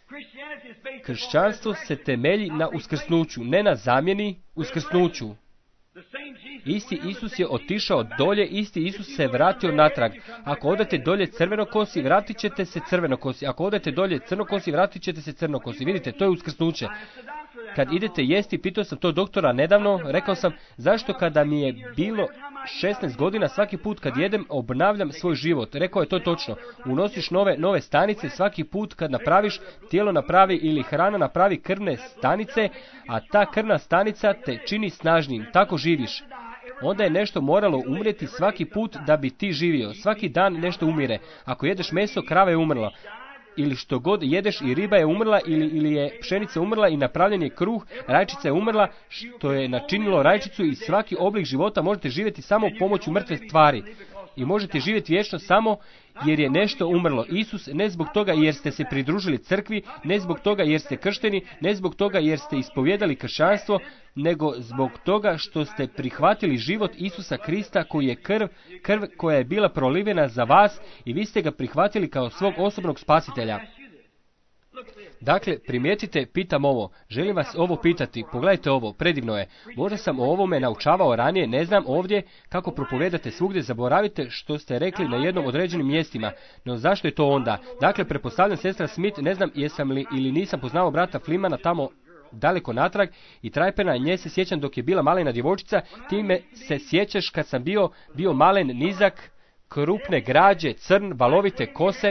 Kršćanstvo se temelji na uskrsnuću, ne na zamjeni, uskrsnuću. Isti Isus je otišao dolje, isti Isus se vratio natrag. Ako odete dolje crvenokosi, vratit ćete se crvenokosi. Ako odete dolje crnokosi, vratit ćete se crnokosi. Vidite, to je uskrsnuće. Kad idete jesti, pitao sam to doktora nedavno, rekao sam, zašto kada mi je bilo šesnaest godina, svaki put kad jedem, obnavljam svoj život. Rekao je, to je točno. Unosiš nove, nove stanice, svaki put kad napraviš, tijelo napravi ili hrana napravi krvne stanice, a ta krvna stanica te čini snažnijim. Tako živiš. Onda je nešto moralo umrijeti svaki put da bi ti živio. Svaki dan nešto umire. Ako jedeš meso, krava je umrla. Ili što god jedeš, i riba je umrla, ili, ili je pšenica umrla i napravljen je kruh, rajčica je umrla, što je načinilo rajčicu, i svaki oblik života možete živjeti samo pomoću mrtve stvari. I možete živjeti vječno samo jer je nešto umrlo. Isus, ne zbog toga jer ste se pridružili crkvi, ne zbog toga jer ste kršteni, ne zbog toga jer ste ispovjedali kršćanstvo, nego zbog toga što ste prihvatili život Isusa Krista, koji je krv, krv koja je bila prolivena za vas, i vi ste ga prihvatili kao svog osobnog spasitelja. Dakle, primijetite, pitam ovo, želim vas ovo pitati, pogledajte ovo, predivno je. Možda sam o ovome naučavao ranije, ne znam ovdje kako propovedate svugdje, zaboravite što ste rekli na jednom određenim mjestima, no zašto je to onda? Dakle, pretpostavljam, sestra Smith, ne znam jesam li ili nisam poznao brata Flimana tamo daleko natrag, i Trajpena, nje se sjećam dok je bila malena djevojčica, ti me se sjećaš kad sam bio, bio malen, nizak, krupne građe, crn, valovite kose.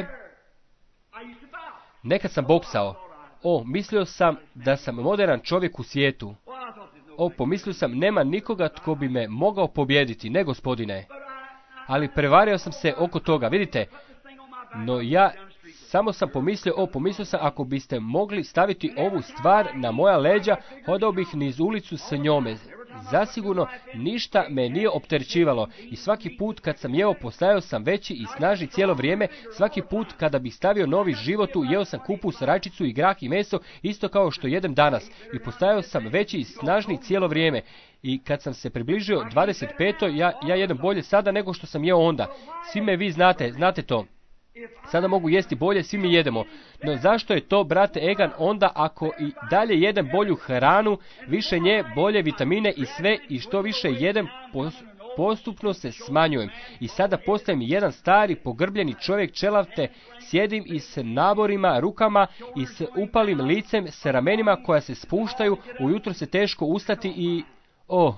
Nekad sam boksao. O, mislio sam da sam moderan čovjek u svijetu. O, pomislio sam, nema nikoga tko bi me mogao pobijediti, ne gospodine. Ali prevario sam se oko toga, vidite. No ja samo sam pomislio, o, pomislio sam, ako biste mogli staviti ovu stvar na moja leđa, hodao bih niz ulicu s njome. Zasigurno ništa me nije opterećivalo, i svaki put kad sam jeo, postajao sam veći i snažni cijelo vrijeme. Svaki put kada bih stavio novi životu, jeo sam kupus, rajčicu i grah i meso, isto kao što jedem danas, i postajao sam veći i snažni cijelo vrijeme. I kad sam se približio dvadeset petoj, ja, ja jedem bolje sada nego što sam jeo onda. Svi me vi znate, znate to. Sada mogu jesti bolje, svi mi jedemo. No zašto je to, brate Egan, onda ako i dalje jedem bolju hranu, više nje, bolje vitamine i sve, i što više jedem, postupno se smanjujem. I sada postajem jedan stari, pogrbljeni čovjek, čelavte, sjedim i s naborima rukama i s upalim licem, s ramenima koja se spuštaju, ujutro se teško ustati i... O,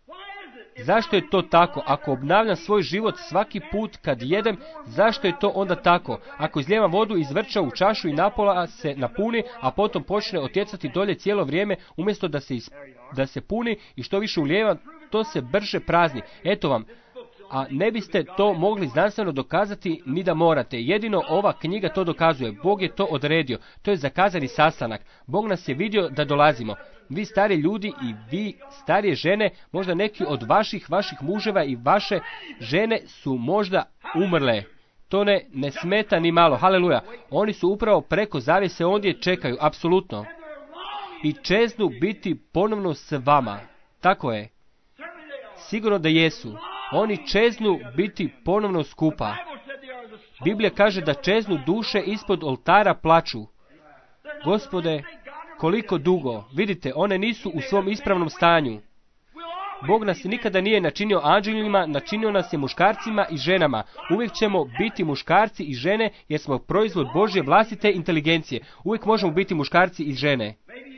zašto je to tako? Ako obnavljam svoj život svaki put kad jedem, zašto je to onda tako? Ako izlijevam vodu iz vrča u čašu i napola se napuni, a potom počne otjecati dolje cijelo vrijeme, umjesto da se, is... da se puni, i što više ulijevam, to se brže prazni. Eto vam, a ne biste to mogli znanstveno dokazati ni da morate. Jedino ova knjiga to dokazuje. Bog je to odredio. To je zakazani sastanak. Bog nas je vidio da dolazimo. Vi stari ljudi i vi starije žene, možda neki od vaših, vaših muževa i vaše žene su možda umrle. To ne, ne smeta ni malo. Haleluja. Oni su upravo preko zavjese ondje čekaju. Apsolutno. I čeznu biti ponovno s vama. Tako je. Sigurno da jesu. Oni čeznu biti ponovno skupa. Biblija kaže da čeznu duše ispod oltara plaču. Gospode, koliko dugo. Vidite, one nisu u svom ispravnom stanju. Bog nas nikada nije načinio anđelima, načinio nas je muškarcima i ženama. Uvijek ćemo biti muškarci i žene jer smo proizvod Božje vlastite inteligencije. Uvijek možemo biti muškarci i žene.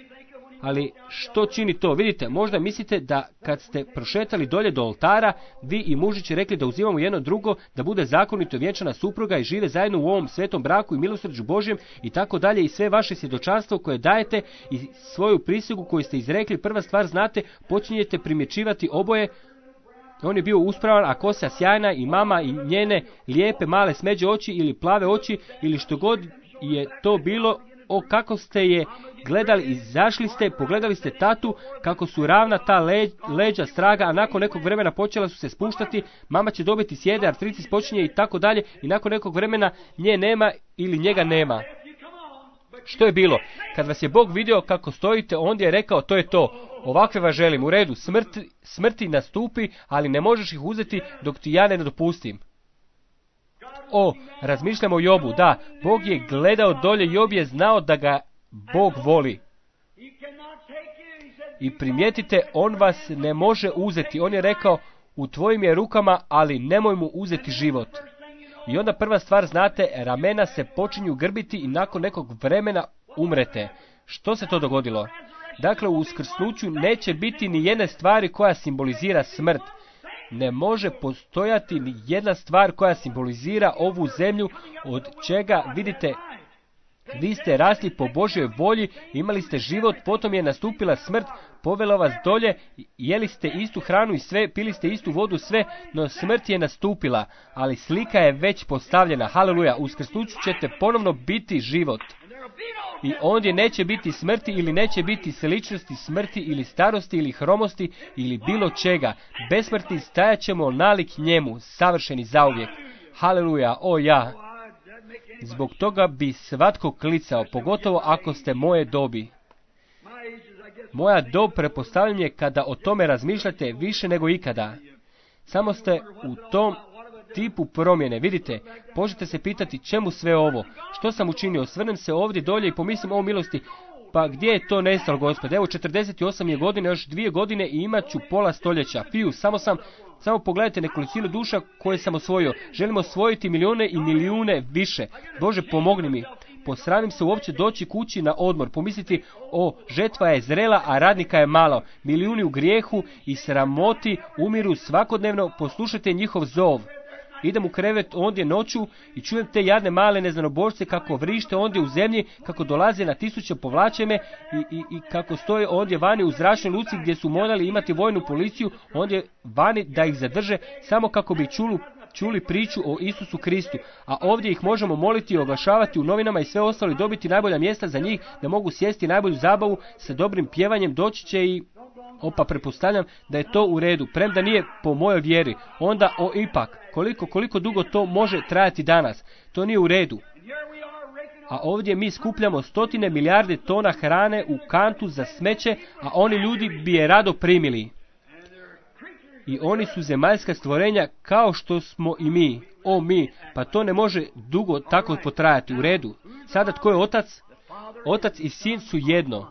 Ali što čini to? Vidite, možda mislite da kad ste prošetali dolje do oltara, vi i mužići rekli da uzimamo jedno drugo, da bude zakonito vjenčana supruga i žive zajedno u ovom svetom braku i milosrđu Božjem i tako dalje, i sve vaše svjedočanstvo koje dajete i svoju prisegu koju ste izrekli, prva stvar znate, počinjete primjećivati oboje. On je bio uspravan, a kosa sjajna, i mama i njene lijepe male smeđe oči ili plave oči ili što god je to bilo. O, kako ste je gledali, izašli ste, pogledali ste tatu, kako su ravna ta leđ, leđa straga, a nakon nekog vremena počela su se spuštati, mama će dobiti sjede, artritis počinje i tako dalje, i nakon nekog vremena nje nema ili njega nema. Što je bilo? Kad vas je Bog vidio kako stojite, onda je rekao, to je to, ovakve vas želim, u redu, smrti, smrti nastupi, ali ne možeš ih uzeti dok ti ja ne dopustim. O, razmišljamo o Jobu, da, Bog je gledao dolje, Job je znao da ga Bog voli. I primijetite, on vas ne može uzeti. On je rekao, u tvojim je rukama, ali nemoj mu uzeti život. I onda prva stvar, znate, ramena se počinju grbiti i nakon nekog vremena umrete. Što se to dogodilo? Dakle, u uskrsnuću neće biti ni jedne stvari koja simbolizira smrt. Ne može postojati ni jedna stvar koja simbolizira ovu zemlju, od čega, vidite, vi ste rasli po Božjoj volji, imali ste život, potom je nastupila smrt, povela vas dolje, jeli ste istu hranu i sve, pili ste istu vodu, sve, no smrt je nastupila, ali slika je već postavljena. Haleluja, u uskrsnuću ćete ponovno biti život. I ondje neće biti smrti ili neće biti sličnosti smrti ili starosti ili hromosti ili bilo čega. Besmrtni stajat ćemo nalik njemu, savršeni zauvijek. Haleluja, o ja. Zbog toga bi svatko klicao, pogotovo ako ste moje dobi. Moja dob, pretpostavljam, je kada o tome razmišljate više nego ikada. Samo ste u tom tipu promjene. Vidite, možete se pitati čemu sve ovo, što sam učinio, osvrnem se ovdje dolje i pomislim o milosti, pa gdje je to nestalo, Gospod? Evo, četrdeset osam je godine, još dvije godine i imat ću pola stoljeća. Fiju, samo sam, samo pogledajte nekolicinu duša koje sam osvojio. Želim osvojiti milijune i milijune više. Bože, pomogni mi. Posramim se uopće doći kući na odmor, pomisliti, o, žetva je zrela, a radnika je malo. Milijuni u grijehu i sramoti umiru svakodnevno, poslušajte njihov zov. Idem u krevet ondje noću i čujem te jadne male neznanobožce kako vrište ondje u zemlji, kako dolaze na tisuće, povlače me i, i, i kako stoje ondje vani u zračnoj luci gdje su morali imati vojnu policiju, ondje vani da ih zadrže samo kako bi čuli, čuli priču o Isusu Kristu. A ovdje ih možemo moliti i oglašavati u novinama i sve ostalo i dobiti najbolja mjesta za njih, da mogu sjesti najbolju zabavu sa dobrim pjevanjem, doći će i... Opa, pretpostavljam da je to u redu, premda nije po mojoj vjeri. Onda, o ipak, koliko, koliko dugo to može trajati danas? To nije u redu. A ovdje mi skupljamo stotine milijarde tona hrane u kantu za smeće, a oni ljudi bi je rado primili. I oni su zemaljska stvorenja kao što smo i mi. O mi, pa to ne može dugo tako potrajati. U redu. Sada tko je otac? Otac i sin su jedno.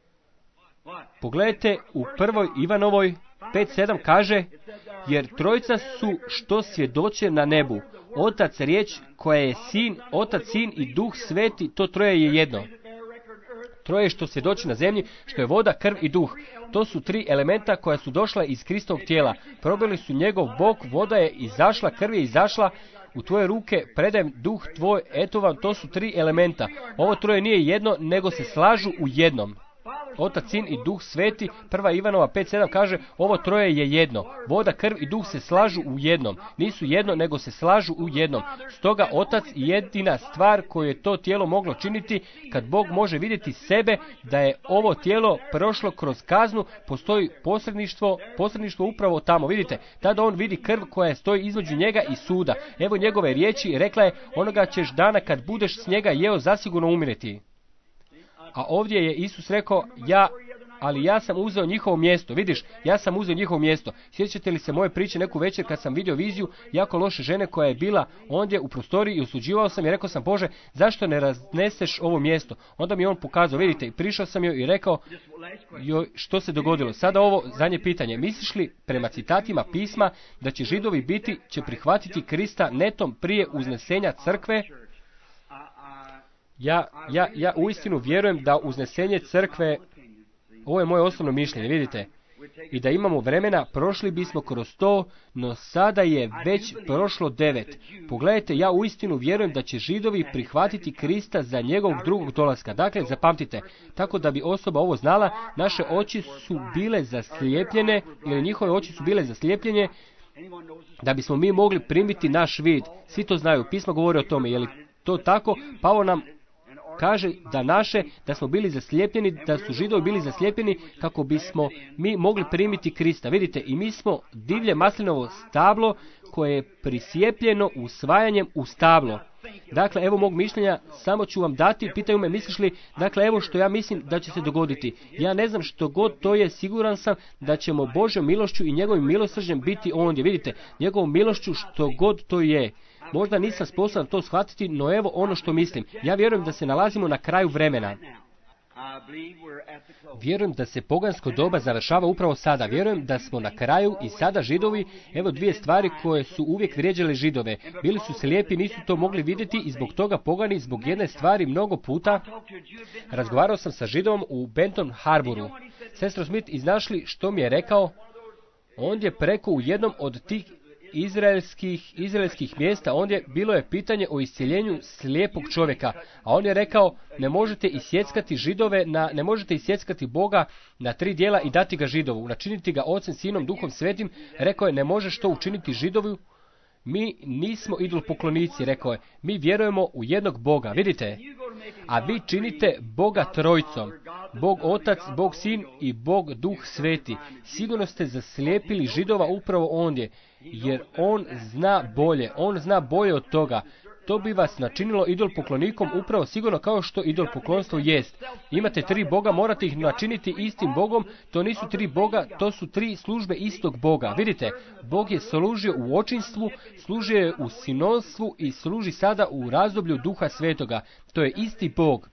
Pogledajte, u prvoj Ivanovoj pet sedam kaže, jer trojica su što svjedoče na nebu. Otac riječ koja je sin, otac sin i duh sveti, to troje je jedno. Troje što svjedoči na zemlji, što je voda, krv i duh. To su tri elementa koja su došla iz Kristovog tijela. Probili su njegov bok, voda je izašla, krv je izašla, u tvoje ruke predajem duh tvoj, eto vam, to su tri elementa. Ovo troje nije jedno, nego se slažu u jednom. Otac, sin i duh sveti, prva Ivanova pet sedam kaže, ovo troje je jedno. Voda, krv i duh se slažu u jednom. Nisu jedno, nego se slažu u jednom. Stoga otac je jedina stvar koju je to tijelo moglo činiti, kad Bog može vidjeti sebe, da je ovo tijelo prošlo kroz kaznu, postoji posredništvo, posredništvo upravo tamo. Vidite, tada on vidi krv koja stoji između njega i suda. Evo njegove riječi, rekla je, onoga ćeš dana kad budeš s njega jeo zasigurno umireti. A ovdje je Isus rekao, ja, ali ja sam uzeo njihovo mjesto. Vidiš, ja sam uzeo njihovo mjesto. Sjećate li se moje priče neku večer kad sam vidio viziju jako loše žene koja je bila ondje u prostoriji i osuđivao sam i rekao sam, Bože, zašto ne razneseš ovo mjesto? Onda mi je on pokazao, vidite, i prišao sam joj i rekao, joj, što se dogodilo? Sada ovo zadnje pitanje. Misliš li prema citatima pisma da će Židovi biti, će prihvatiti Krista netom prije uznesenja crkve? Ja, ja, ja uistinu vjerujem da uznesenje crkve, ovo je moje osobno mišljenje, vidite, i da imamo vremena, prošli bismo kroz to, no sada je već prošlo devet. Pogledajte, ja uistinu vjerujem da će Židovi prihvatiti Krista za njegovog drugog dolaska. Dakle, zapamtite, tako da bi osoba ovo znala, naše oči su bile zaslijepljene, ili njihove oči su bile zaslijepljene, da bismo mi mogli primiti naš vid. Svi to znaju, pismo govori o tome, je li to tako? Pavao nam kaže da naše, da smo bili zaslijepljeni, da su Židovi bili zaslijepljeni kako bismo mi mogli primiti Krista. Vidite, i mi smo divlje maslinovo stablo koje je prisjepljeno usvajanjem u stablo. Dakle, evo mog mišljenja, samo ću vam dati, pitaju me, misliš li, dakle, evo što ja mislim da će se dogoditi. Ja ne znam što god to je, siguran sam da ćemo Božjom milošću i njegovim milosrđem biti ondje. Vidite, njegovom milošću što god to je. Možda nisam sposoban to shvatiti, no evo ono što mislim. Ja vjerujem da se nalazimo na kraju vremena. Vjerujem da se pogansko doba završava upravo sada. Vjerujem da smo na kraju i sada Židovi. Evo dvije stvari koje su uvijek vrijeđale Židove. Bili su slijepi, nisu to mogli vidjeti i zbog toga pogani zbog jedne stvari mnogo puta. Razgovarao sam sa Židovom u Benton Harboru. Sestro Smith, i znaš li što mi je rekao? On je preko u jednom od tih izraelskih, izraelskih mjesta, ondje bilo je pitanje o iscjeljenju slijepog čovjeka, a on je rekao, ne možete isjeckati Židove, na, ne možete isjeckati Boga na tri dijela i dati ga Židovu, načiniti ga Ocem, Sinom, Duhom Svetim. Rekao je, ne možeš to učiniti Židovu. Mi nismo idolopoklonici, rekao je, mi vjerujemo u jednog Boga, vidite, a vi činite Boga trojicom, Bog Otac, Bog Sin i Bog Duh Sveti. Sigurno ste zaslijepili Židova upravo ondje, jer on zna bolje, on zna bolje od toga. To bi vas načinilo idolopoklonikom upravo sigurno kao što idolopoklonstvo jest. Imate tri Boga, morate ih načiniti istim Bogom, to nisu tri Boga, to su tri službe istog Boga. Vidite, Bog je služio u očinstvu, služio je u sinonstvu i služi sada u razdoblju Duha Svetoga. To je isti Bog.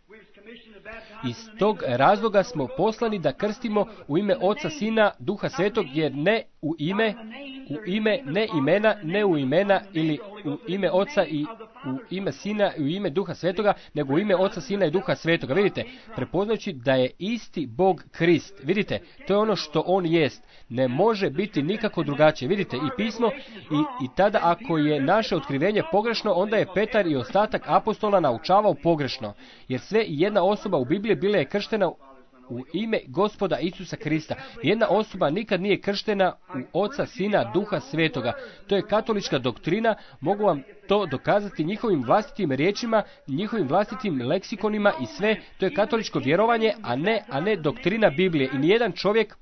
Iz tog razloga smo poslani da krstimo u ime Oca, Sina, Duha Svetog, jer ne u ime, u ime, ne imena, ne u imena ili u ime Oca i u ime Sina i u ime Duha Svetoga, nego u ime Oca, Sina i Duha Svetoga. Vidite, prepoznajući da je isti Bog Krist. Vidite, to je ono što on jest. Ne može biti nikako drugačije. Vidite, i pismo, i, i tada ako je naše otkrivenje pogrešno, onda je Petar i ostatak apostola naučavao pogrešno. Jer sve i jedna osoba u Bibliji bila je krštena u ime Gospoda Isusa Krista. Jedna osoba nikad nije krštena u Oca, Sina, Duha Svetoga. To je katolička doktrina, mogu vam to dokazati njihovim vlastitim riječima, njihovim vlastitim leksikonima i sve. To je katoličko vjerovanje, a ne, a ne doktrina Biblije. I nijedan čovjek,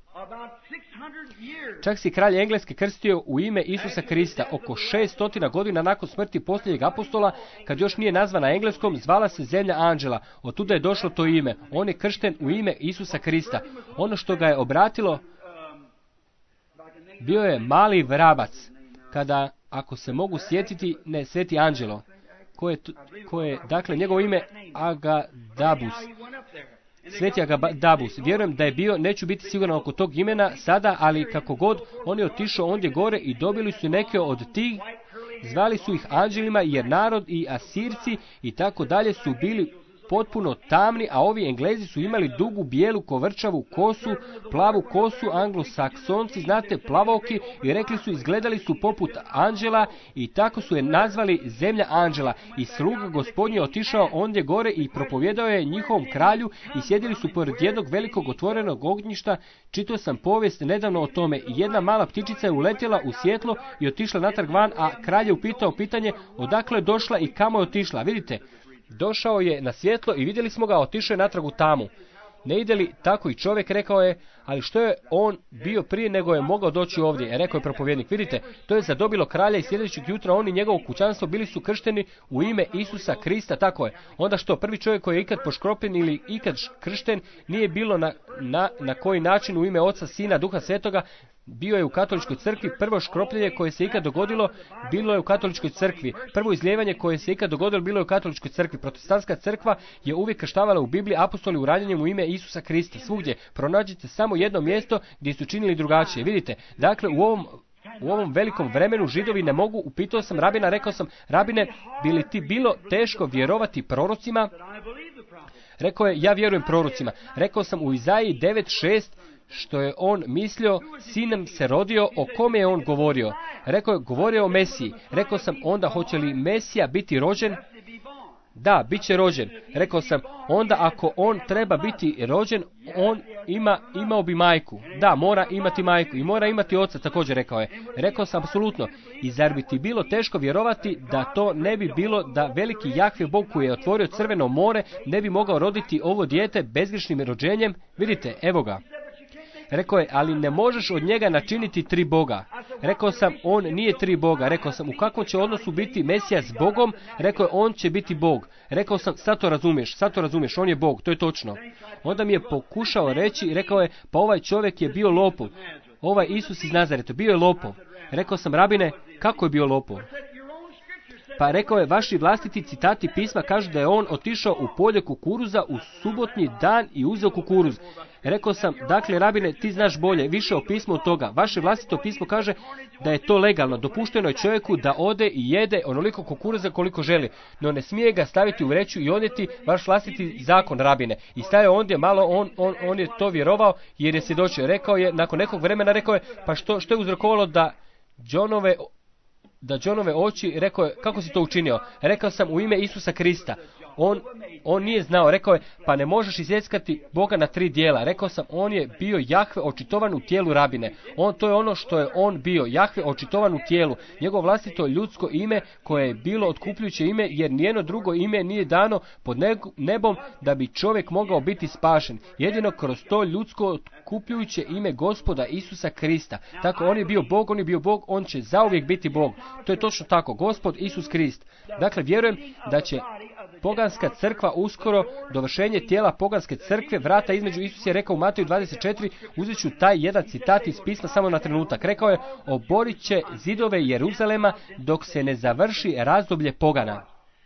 čak si kralj Engleske krstio u ime Isusa Krista oko šeststotina godina nakon smrti posljednjeg apostola, kad još nije nazvana engleskom, zvala se zemlja anđela. Od tuda je došlo to ime. On je kršten u ime Isusa Krista. Ono što ga je obratilo bio je mali vrabac, kada, ako se mogu sjetiti, ne, Sveti Anđelo, koje, koje dakle, njegovo ime Agadabus. Sveti Agadabus. Vjerujem da je bio, neću biti siguran oko tog imena sada, ali kako god, on je otišao ondje gore i dobili su neke od tih, zvali su ih anđelima, jer narod i Asirci i tako dalje su bili potpuno tamni, a ovi Englezi su imali dugu bijelu kovrčavu kosu, plavu kosu, anglosaksonci, znate, plavoki, i rekli su, izgledali su poput anđela, i tako su je nazvali zemlja anđela. I sluga Gospodnji je otišao ondje gore i propovjedao je njihovom kralju, i sjedili su pored jednog velikog otvorenog ognjišta. Čitao sam povijest nedavno o tome, i jedna mala ptičica je uletjela u svjetlo i otišla natrag van, a kralj je upitao pitanje odakle je došla i kamo je otišla. Vidite, došao je na svjetlo i vidjeli smo ga, otišao je natrag u tamu. Ne ide li tako i čovjek, rekao je, ali što je on bio prije nego je mogao doći ovdje, rekao je propovjednik. Vidite, to je zadobilo kralja, i sljedećeg jutra on i njegovo kućanstvo bili su kršteni u ime Isusa Krista, tako je. Onda što, prvi čovjek koji je ikad poškropljen ili ikad kršten, nije bilo na, na, na koji način u ime Oca, Sina, Duha Svetoga, bio je u katoličkoj crkvi. Prvo škropljenje koje se ikad dogodilo bilo je u katoličkoj crkvi. Prvo izlijevanje koje se ikad dogodilo bilo je u katoličkoj crkvi. Protestantska crkva je uvijek krštavala u Bibliji apostoli u ranjenjem u ime Isusa Krista. Svugdje pronađite samo jedno mjesto gdje su činili drugačije. Vidite, dakle u ovom U ovom velikom vremenu Židovi ne mogu, upitao sam rabina, rekao sam, rabine, bi li ti bilo teško vjerovati prorocima? Rekao je, ja vjerujem prorocima. Rekao sam u Izaiji devet šest, što je on mislio, sinem se rodio, o kome je on govorio. Rekao je, govorio o Mesiji. Rekao sam, onda hoće li Mesija biti rođen? Da, bit će rođen. Rekao sam, onda ako on treba biti rođen, on ima, imao bi majku. Da, mora imati majku i mora imati oca, također rekao je. Rekao sam, apsolutno. I zar bi ti bilo teško vjerovati da to ne bi bilo, da veliki Jahve Bog koji je otvorio crveno more ne bi mogao roditi ovo dijete bezgrešnim rođenjem? Vidite, evo ga. Rekao je, ali ne možeš od njega načiniti tri Boga. Rekao sam, on nije tri Boga. Rekao sam, u kakvom će odnosu biti Mesija s Bogom? Rekao je, on će biti Bog. Rekao sam, sad to razumiješ, sad to razumiješ, on je Bog, to je točno. Onda mi je pokušao reći, rekao je, pa ovaj čovjek je bio lopov. Ovaj Isus iz Nazareta, bio je lopov. Rekao sam, rabine, kako je bio lopov? Pa rekao je, vaši vlastiti citati pisma kažu da je on otišao u polje kukuruza u subotnji dan i uzeo kukuruz. Rekao sam, dakle, rabine, ti znaš bolje, više o pismu od toga. Vaše vlastito pismo kaže da je to legalno. Dopušteno je čovjeku da ode i jede onoliko kukuruza koliko želi, no ne smije ga staviti u vreću i odnijeti vaš vlastiti zakon, rabine. I stavio ondje malo, on, on, on je to vjerovao jer je svjedočio. Rekao je, nakon nekog vremena rekao je, pa što, što je uzrokovalo da Johnove da Johnove oči, rekao je, kako si to učinio? Rekao sam, u ime Isusa Krista. On, on nije znao, rekao je, pa ne možeš izjeckati Boga na tri dijela. Rekao sam, on je bio Jahve očitovan u tijelu, rabine. On, to je ono što je on bio, Jahve očitovan u tijelu. Njegovo vlastito ljudsko ime koje je bilo otkupljujuće ime, jer nijedno drugo ime nije dano pod nebom da bi čovjek mogao biti spašen. Jedino kroz to ljudsko otkupljujuće ime Gospoda Isusa Krista. Tako, on je bio Bog, on je bio Bog, on će zauvijek biti Bog. To je točno tako, Gospod Isus Krist. Dakle, vjerujem da će poganska crkva uskoro, dovršenje tijela poganske crkve, vrata između. Isus je rekao u Mateju dvadeset četiri, uzet ću taj jedan citat iz pisma samo na trenutak. Rekao je, oborit će zidove Jeruzalema dok se ne završi razdoblje pogana.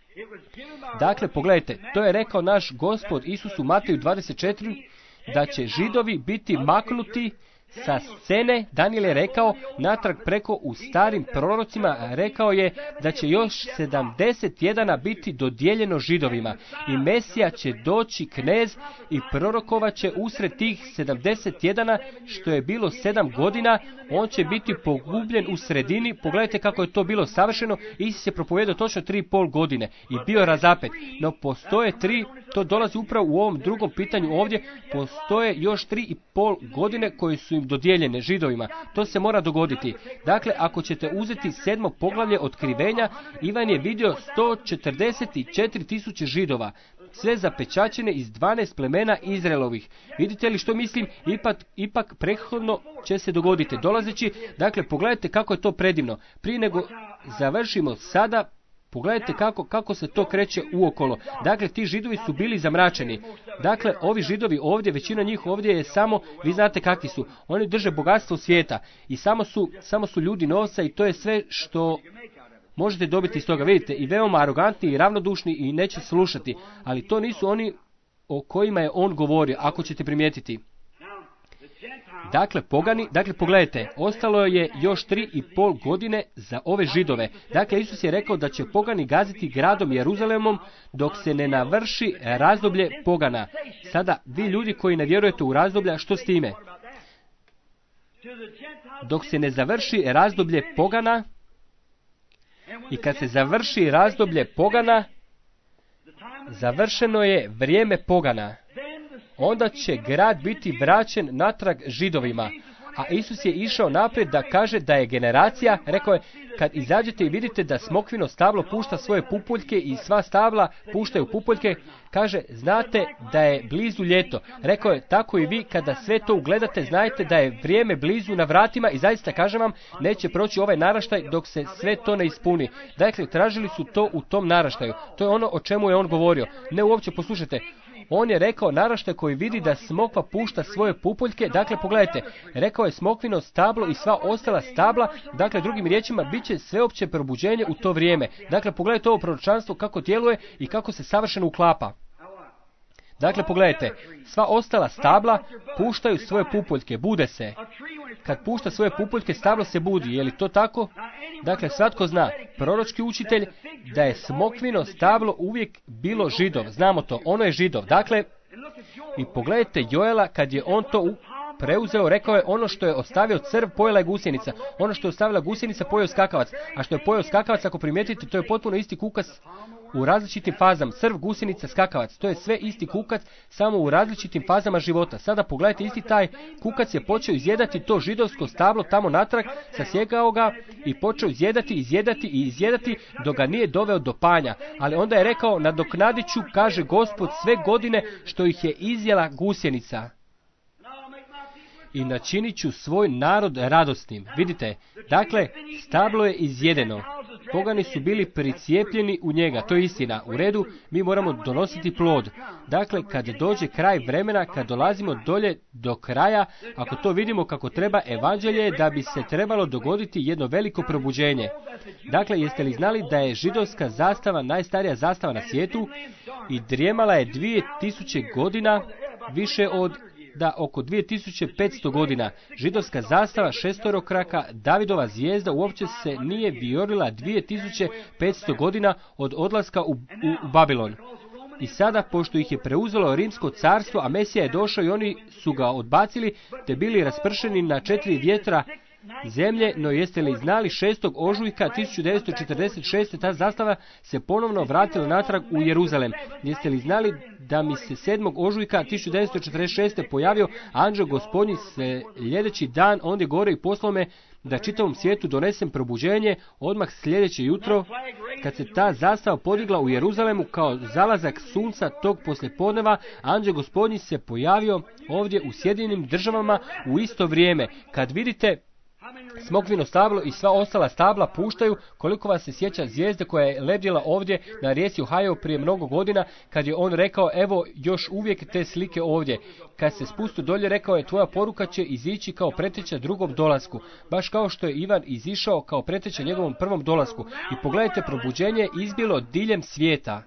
Dakle, pogledajte, to je rekao naš Gospod Isus u Mateju dvadeset četiri, da će Židovi biti maknuti sa scene. Daniel je rekao natrag preko u starim prorocima, rekao je da će još sedamdeset jedana biti dodijeljeno Židovima i Mesija će doći knez i prorokovat će usred tih sedamdeset jedana, što je bilo sedam godina, on će biti pogubljen u sredini. Pogledajte kako je to bilo savršeno. Isus je propovijedao točno tri i pol godine i bio razapet. No postoje tri, to dolazi upravo u ovom drugom pitanju ovdje, postoje još tri i pol godine koje su im dodijeljene Židovima. To se mora dogoditi. Dakle, ako ćete uzeti sedmo poglavlje otkrivenja, Ivan je vidio sto četrdeset četiri tisuće Židova, sve zapečaćene iz dvanaest plemena Izraelovih. Vidite li što mislim? Ipak, ipak prethodno će se dogoditi. Dolazeći, dakle, pogledajte kako je to predivno. Prije nego završimo sada, pogledajte kako, kako se to kreće uokolo. Dakle, ti Židovi su bili zamračeni. Dakle, ovi Židovi ovdje, većina njih ovdje je samo, vi znate kakvi su. Oni drže bogatstvo svijeta i samo su, samo su ljudi novca i to je sve što možete dobiti iz toga. Vidite, i veoma arogantni i ravnodušni i neće slušati. Ali to nisu oni o kojima je on govorio, ako ćete primijetiti. Dakle, pogani, dakle, pogledajte, ostalo je još tri i pol godine za ove Židove. Dakle, Isus je rekao da će pogani gaziti gradom Jeruzalemom dok se ne navrši razdoblje pogana. Sada, vi ljudi koji ne vjerujete u razdoblja, što s time? Dok se ne završi razdoblje pogana, i kad se završi razdoblje pogana, završeno je vrijeme pogana. Onda će grad biti vraćen natrag Židovima. A Isus je išao naprijed da kaže da je generacija, rekao je, kad izađete i vidite da smokvino stablo pušta svoje pupoljke i sva stabla puštaju pupoljke, kaže, znate da je blizu ljeto. Rekao je, tako i vi kada sve to ugledate, znajte da je vrijeme blizu na vratima i zaista kažem vam, neće proći ovaj naraštaj dok se sve to ne ispuni. Dakle, tražili su to u tom naraštaju. To je ono o čemu je on govorio. Ne uopće, poslušajte. On je rekao naraštaj koji vidi da smokva pušta svoje pupoljke. Dakle, pogledajte, rekao je smokvino stablo i sva ostala stabla. Dakle, drugim riječima, bit će sveopće probuđenje u to vrijeme. Dakle, pogledajte ovo proročanstvo kako djeluje i kako se savršeno uklapa. Dakle, pogledajte, sva ostala stabla puštaju svoje pupoljke, bude se. Kad pušta svoje pupoljke, stablo se budi. Je li to tako? Dakle, svatko zna, proročki učitelj, da je smokvino stablo uvijek bilo Židov. Znamo to, ono je Židov. Dakle, i pogledajte Joela, kad je on to preuzeo, rekao je, ono što je ostavio crv, pojela je gusjenica. Ono što je ostavila gusjenica, pojeo skakavac. A što je pojeo skakavac, ako primijetite, to je potpuno isti kukac u različitim fazama. Crv, gusjenica, skakavac. To je sve isti kukac, samo u različitim fazama života. Sada pogledajte, isti taj kukac je počeo izjedati to židovsko stablo tamo natrag, sasjekao ga i počeo izjedati, izjedati i izjedati dok ga nije doveo do panja. Ali onda je rekao, nadoknadit ću, kaže Gospod, sve godine što ih je izjela gusjenica. I načinit ću svoj narod radosnim. Vidite, dakle, stablo je izjedeno. Pogani su bili pricijepljeni u njega, to je istina. U redu, mi moramo donositi plod. Dakle, kad dođe kraj vremena, kad dolazimo dolje do kraja, ako to vidimo kako treba, evanđelje je da bi se trebalo dogoditi jedno veliko probuđenje. Dakle, jeste li znali da je židovska zastava najstarija zastava na svijetu i drijemala je dvije tisuće godina, više od da oko dvije tisuće petsto godina. Židovska zastava šestorokraka, Davidova zvijezda uopće se nije vijorila dvije tisuće petsto godina od odlaska u, u, u Babilon. I sada, pošto ih je preuzelo Rimsko carstvo, a Mesija je došao i oni su ga odbacili, te bili raspršeni na četiri vjetra zemlje, no jeste li znali šestog ožujka tisuću devetsto četrdeset šeste. ta zastava se ponovno vratila natrag u Jeruzalem. Jeste li znali da mi se sedmog ožujka tisuću devetsto četrdeset šeste. pojavio anđeo Gospodnji sljedeći dan, ondje gore i poslao me da čitavom svijetu donesem probuđenje. Odmah sljedeće jutro, kad se ta zastava podigla u Jeruzalemu kao zalazak sunca tog poslijepodneva, anđeo Gospodnji se pojavio ovdje u Sjedinjenim Državama u isto vrijeme. Kad vidite smokvino stablo i sva ostala stabla puštaju, koliko vas se sjeća zvijezde koja je lebdjela ovdje na rijeci Ohio prije mnogo godina, kad je on rekao, evo još uvijek te slike ovdje. Kad se spustio dolje, rekao je, tvoja poruka će izići kao preteča drugom dolasku, baš kao što je Ivan izišao kao preteča njegovom prvom dolasku. I pogledajte, probuđenje izbilo diljem svijeta.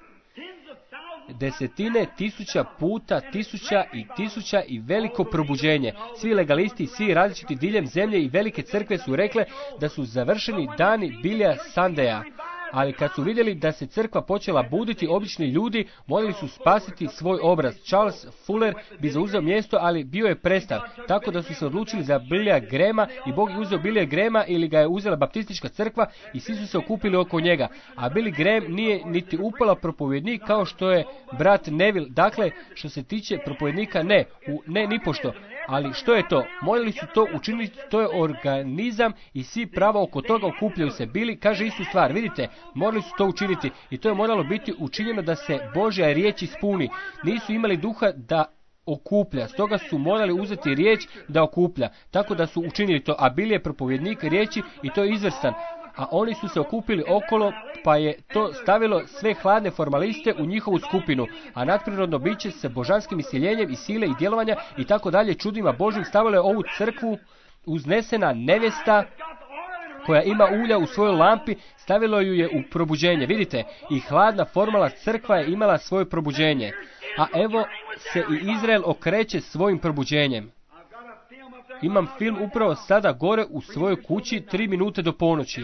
Desetine tisuća puta tisuća i tisuća i veliko probuđenje. Svi legalisti i svi različiti diljem zemlje i velike crkve su rekle da su završeni dani Billya Sundeya. Ali kad su vidjeli da se crkva počela buditi, obični ljudi morali su spasiti svoj obraz. Charles Fuller bi zauzeo mjesto, ali bio je prestar, tako da su se odlučili za Billyja Grahama i Bog je uzeo Billyja Grahama ili ga je uzela baptistička crkva i svi su se okupili oko njega. A Billy Graham nije niti upala propovjednik kao što je brat Neville. Dakle, što se tiče propovjednika, ne, u, ne nipošto. Ali što je to? Morali su to učiniti, to je organizam i svi pravo oko toga okupljaju se. Bili kaže istu stvar, vidite, morali su to učiniti i to je moralo biti učinjeno da se Božja riječ ispuni. Nisu imali duha da okuplja, stoga su morali uzeti riječ da okuplja, tako da su učinili to, a Billy je propovjednik riječi i to je izvrstan. A oni su se okupili okolo, pa je to stavilo sve hladne formaliste u njihovu skupinu, a nadprirodno biće se božanskim isiljenjem i sile i djelovanja i tako dalje čudima Božjim stavilo je ovu crkvu uznesena nevjesta koja ima ulja u svojoj lampi, stavilo ju je u probuđenje. Vidite, i hladna formalna crkva je imala svoje probuđenje. A evo se i Izrael okreće svojim probuđenjem. Imam film upravo sada gore u svojoj kući, tri minute do ponoći.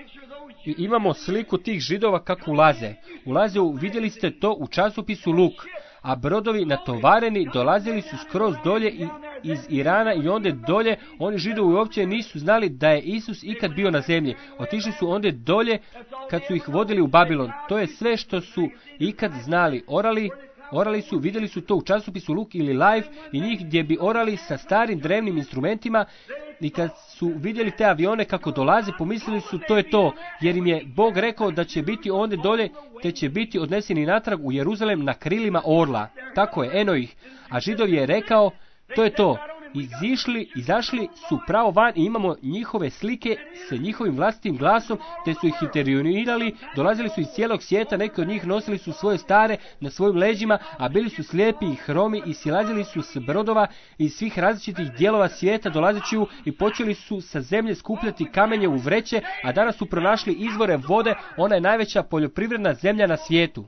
I imamo sliku tih Židova kako ulaze. Ulaze u, vidjeli ste to u časopisu Luk, a brodovi natovareni dolazili su skroz dolje i, iz Irana i onda dolje. Oni Židovi uopće nisu znali da je Isus ikad bio na zemlji. Otišli su onda dolje kad su ih vodili u Babilon. To je sve što su ikad znali. Orali Orali su, vidjeli su to u časopisu Luk ili Life i njih gdje bi orali sa starim drevnim instrumentima i kad su vidjeli te avione kako dolaze, pomislili su to je to, jer im je Bog rekao da će biti ondje dolje, te će biti odneseni natrag u Jeruzalem na krilima orla. Tako je, eno ih. A Židov je rekao, to je to. Izišli, izašli su pravo van i imamo njihove slike sa njihovim vlastitim glasom, te su ih intervjuirali, dolazili su iz cijelog svijeta, neki od njih nosili su svoje stare na svojim leđima, a bili su slijepi i hromi i silazili su s brodova iz svih različitih dijelova svijeta dolazeći u i počeli su sa zemlje skupljati kamenje u vreće, a danas su pronašli izvore vode, ona je najveća poljoprivredna zemlja na svijetu.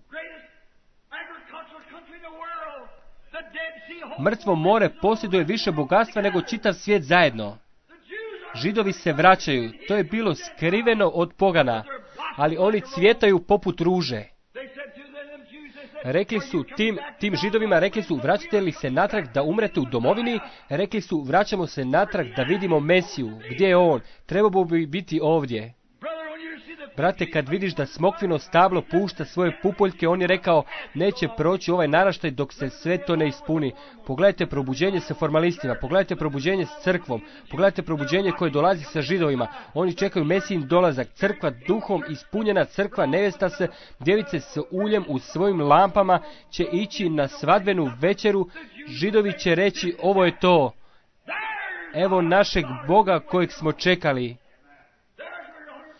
Mrtvo more posjeduje više bogatstva nego čitav svijet zajedno. Židovi se vraćaju, to je bilo skriveno od pogana, ali oni cvjetaju poput ruže. Rekli su tim, tim Židovima, rekli su, vraćate li se natrag da umrete u domovini? Rekli su, vraćamo se natrag da vidimo Mesiju. Gdje je on? Trebao bi biti ovdje. Brate, kad vidiš da smokvino stablo pušta svoje pupoljke, on je rekao, neće proći ovaj naraštaj dok se sve to ne ispuni. Pogledajte probuđenje sa formalistima, pogledajte probuđenje s crkvom, pogledajte probuđenje koje dolazi sa Židovima. Oni čekaju Mesijin dolazak, crkva duhom ispunjena, crkva nevjesta se, djevice s uljem u svojim lampama će ići na svadbenu večeru. Židovi će reći, ovo je to. Evo našeg Boga kojeg smo čekali.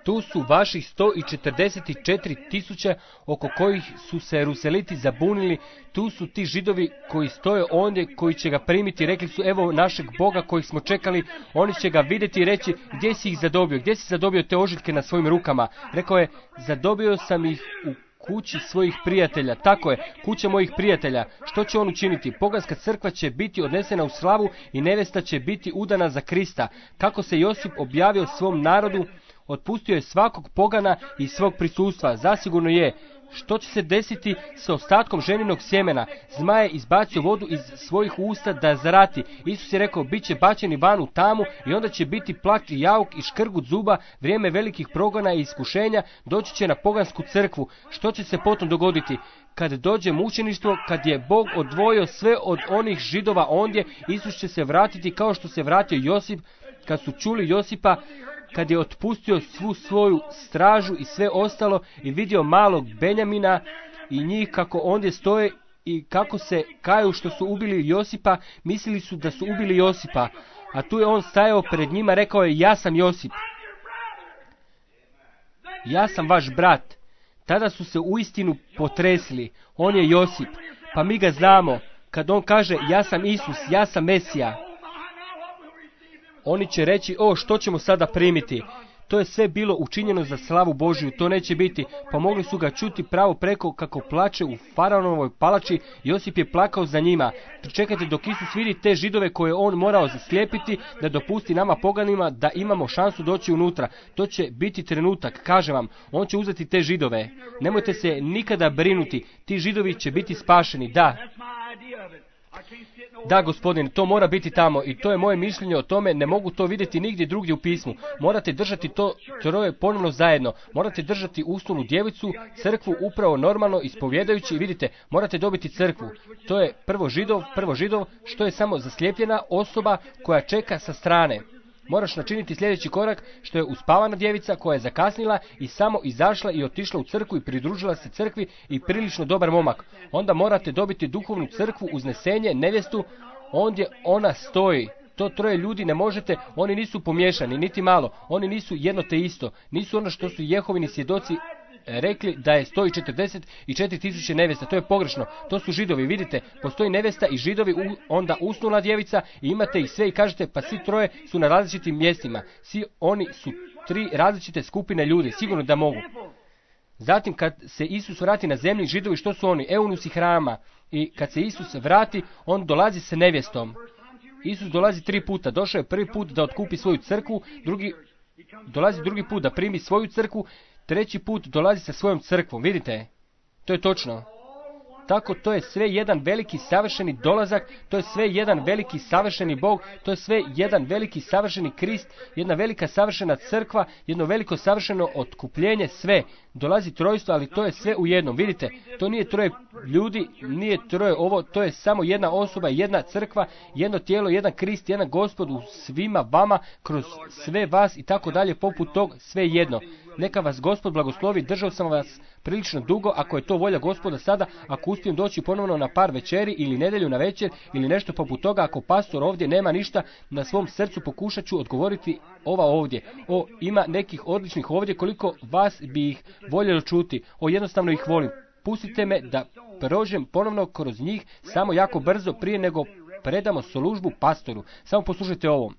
Tu su vaših sto četrdeset četiri tisuće oko kojih su se Jeruseliti zabunili. Tu su ti Židovi koji stoje ondje, koji će ga primiti. Rekli su, evo našeg Boga kojeg smo čekali. Oni će ga vidjeti i reći, gdje si ih zadobio? Gdje si zadobio te ožiljke na svojim rukama? Rekao je, zadobio sam ih u kući svojih prijatelja. Tako je, kuća mojih prijatelja. Što će on učiniti? Poganska crkva će biti odnesena u slavu i nevesta će biti udana za Krista. Kako se Josip objavio svom narodu, otpustio je svakog pogana iz svog prisustva. Zasigurno je. Što će se desiti sa ostatkom ženinog sjemena? Zmaj je izbacio vodu iz svojih usta da zarati. Isus je rekao, bit će bačeni van u tamu i onda će biti plać i jauk i škrgut zuba, vrijeme velikih progona i iskušenja, doći će na pogansku crkvu. Što će se potom dogoditi? Kad dođe mučeništvo, kad je Bog odvojio sve od onih Židova ondje, Isus će se vratiti kao što se vratio Josip, kad su čuli Josipa, kad je otpustio svu svoju stražu i sve ostalo i vidio malog Benjamina i njih kako ondje stoje i kako se kaju što su ubili Josipa, mislili su da su ubili Josipa, a tu je on stajao pred njima, rekao je, ja sam Josip, ja sam vaš brat. Tada su se uistinu potresli, on je Josip, pa mi ga znamo, kad on kaže, ja sam Isus, ja sam Mesija. Oni će reći, o, što ćemo sada primiti? To je sve bilo učinjeno za slavu Božju, to neće biti. Pa mogli su ga čuti pravo preko kako plače u faraonovoj palači. Josip je plakao za njima. Čekajte dok Isus vidi te Židove koje on morao zaslijepiti, da dopusti nama poganima da imamo šansu doći unutra. To će biti trenutak, kažem vam, on će uzeti te Židove. Nemojte se nikada brinuti, ti Židovi će biti spašeni, da. Da, gospodine, to mora biti tamo i to je moje mišljenje o tome, ne mogu to vidjeti nigdje drugdje u pismu. Morate držati to troje ponovno zajedno. Morate držati usnulu djevicu, crkvu upravo normalno ispovjedajući i vidite, morate dobiti crkvu. To je prvo Židov, prvo Židov, što je samo zaslijepljena osoba koja čeka sa strane. Moraš načiniti sljedeći korak, što je uspavana djevica koja je zakasnila i samo izašla i otišla u crkvu i pridružila se crkvi i prilično dobar momak. Onda morate dobiti duhovnu crkvu, uznesenje, nevjestu, ondje ona stoji. To troje ljudi ne možete, oni nisu pomiješani, niti malo, oni nisu jedno te isto, nisu ono što su Jehovini svjedoci rekli da je sto četrdeset četiri tisuće nevjesta. To je pogrešno. To su Židovi. Vidite, postoji nevjesta i Židovi, u, onda usnula djevica i imate ih sve i kažete, pa svi troje su na različitim mjestima. Svi oni su tri različite skupine ljudi. Sigurno da mogu. Zatim kad se Isus vrati na zemlji, Židovi što su oni? Eunusi hrama. I kad se Isus vrati, on dolazi sa nevjestom. Isus dolazi tri puta. Došao je prvi put da otkupi svoju crkvu, drugi dolazi drugi put da primi svoju crkvu, treći put dolazi sa svojom crkvom. Vidite? To je točno. Tako to je sve jedan veliki savršeni dolazak, to je sve jedan veliki savršeni Bog, to je sve jedan veliki savršeni Krist, jedna velika savršena crkva, jedno veliko savršeno otkupljenje, sve. Dolazi trojstvo, ali to je sve u jednom. Vidite, to nije troje ljudi, nije troje ovo, to je samo jedna osoba, jedna crkva, jedno tijelo, jedan Krist, jedan Gospod u svima vama, kroz sve vas i tako dalje, poput tog sve jedno. Neka vas Gospod blagoslovi, držao sam vas prilično dugo, ako je to volja Gospoda sada, ako uspijem doći ponovno na par večeri ili nedjelju na večer ili nešto poput toga, ako pastor ovdje nema ništa na svom srcu, pokušat ću odgovoriti ova ovdje. O, ima nekih odličnih ovdje, koliko vas bi ih voljelo čuti. O, jednostavno ih volim. Pustite me da prođem ponovno kroz njih samo jako brzo prije nego predamo službu pastoru. Samo poslušajte ovo.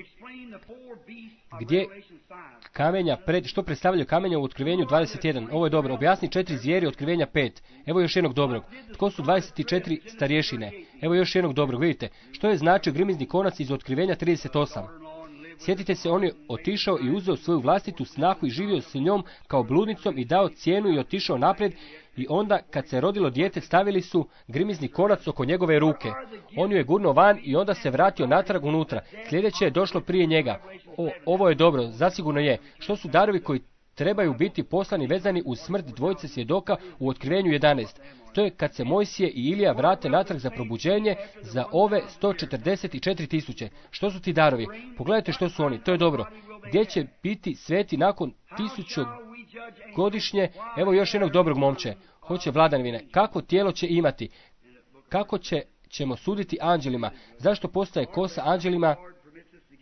Gdje kamenja pred, što predstavljaju kamenja u Otkrivenju dvadeset jedan? Ovo je dobro. Objasni četiri zvijeri Otkrivenja pet. Evo još jednog dobrog. Tko su dvadeset četiri starješine? Evo još jednog dobrog. Vidite, što je značio grimizni konac iz Otkrivenja trideset osam? Sjetite se, on je otišao i uzeo svoju vlastitu snahu i živio s njom kao bludnicom i dao cijenu i otišao naprijed. I onda, kad se rodilo dijete, stavili su grimizni konac oko njegove ruke. On ju je gurnuo van i onda se vratio natrag unutra. Sljedeće je došlo prije njega. O, ovo je dobro, zasigurno je. Što su darovi koji trebaju biti poslani vezani uz smrt dvojice svjedoka u Otkrivenju jedanaest? To je kad se Mojsije i Ilija vrate natrag za probuđenje za ove sto četrdeset četiri tisuće. Što su ti darovi? Pogledajte što su oni, to je dobro. Gdje će biti sveti nakon tisuću godišnje? Evo još jednog dobrog momče. Hoće vladavine. Kako tijelo će imati? Kako će, ćemo suditi anđelima? Zašto postaje kosa anđelima?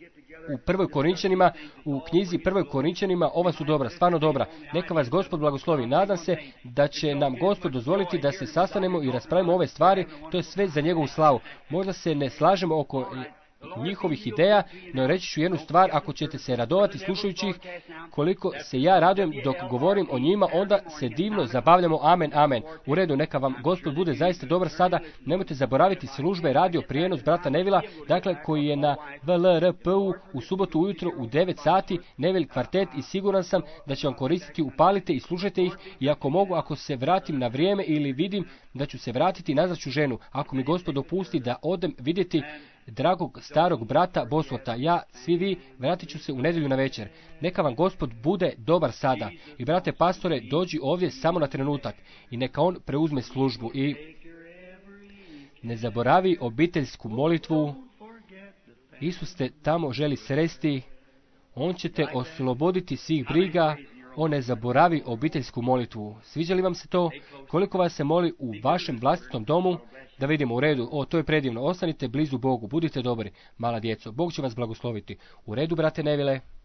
u prvoj Korinčanima, u knjizi prvoj Korinčanima, ova su dobra, stvarno dobra. Neka vas Gospod blagoslovi. Nadam se da će nam Gospod dozvoliti da se sastanemo i raspravimo ove stvari, to je sve za njegovu slavu. Možda se ne slažemo oko njihovih ideja, no reći ću jednu stvar, ako ćete se radovati slušajući ih, koliko se ja radujem dok govorim o njima, onda se divno zabavljamo. Amen, amen. U redu, neka vam Gospod bude zaista dobar sada. Nemojte zaboraviti službe radio prijenos brata Nevila, dakle koji je na V L R P-u u subotu ujutro u devet sati, Nevil kvartet, i siguran sam da će vam koristiti. Upalite i slušajte ih, i ako mogu, ako se vratim na vrijeme ili vidim da ću se vratiti, nazvat ću ženu. Ako mi Gospod dopusti da odem vidjeti dragog starog brata Bosworta, ja, svi vi, vratit ću se u nedjelju na večer. Neka vam Gospod bude dobar sada. I brate pastore, dođi ovdje samo na trenutak i neka on preuzme službu. I ne zaboravi obiteljsku molitvu. Isus te tamo želi sresti. On će te osloboditi svih briga. On ne zaboravi obiteljsku molitvu. Sviđa li vam se to? Koliko vas se moli u vašem vlastitom domu? Da vidimo, u redu. O, to je predivno. Ostanite blizu Bogu. Budite dobri, mala djeco. Bog će vas blagosloviti. U redu, brate Nevile.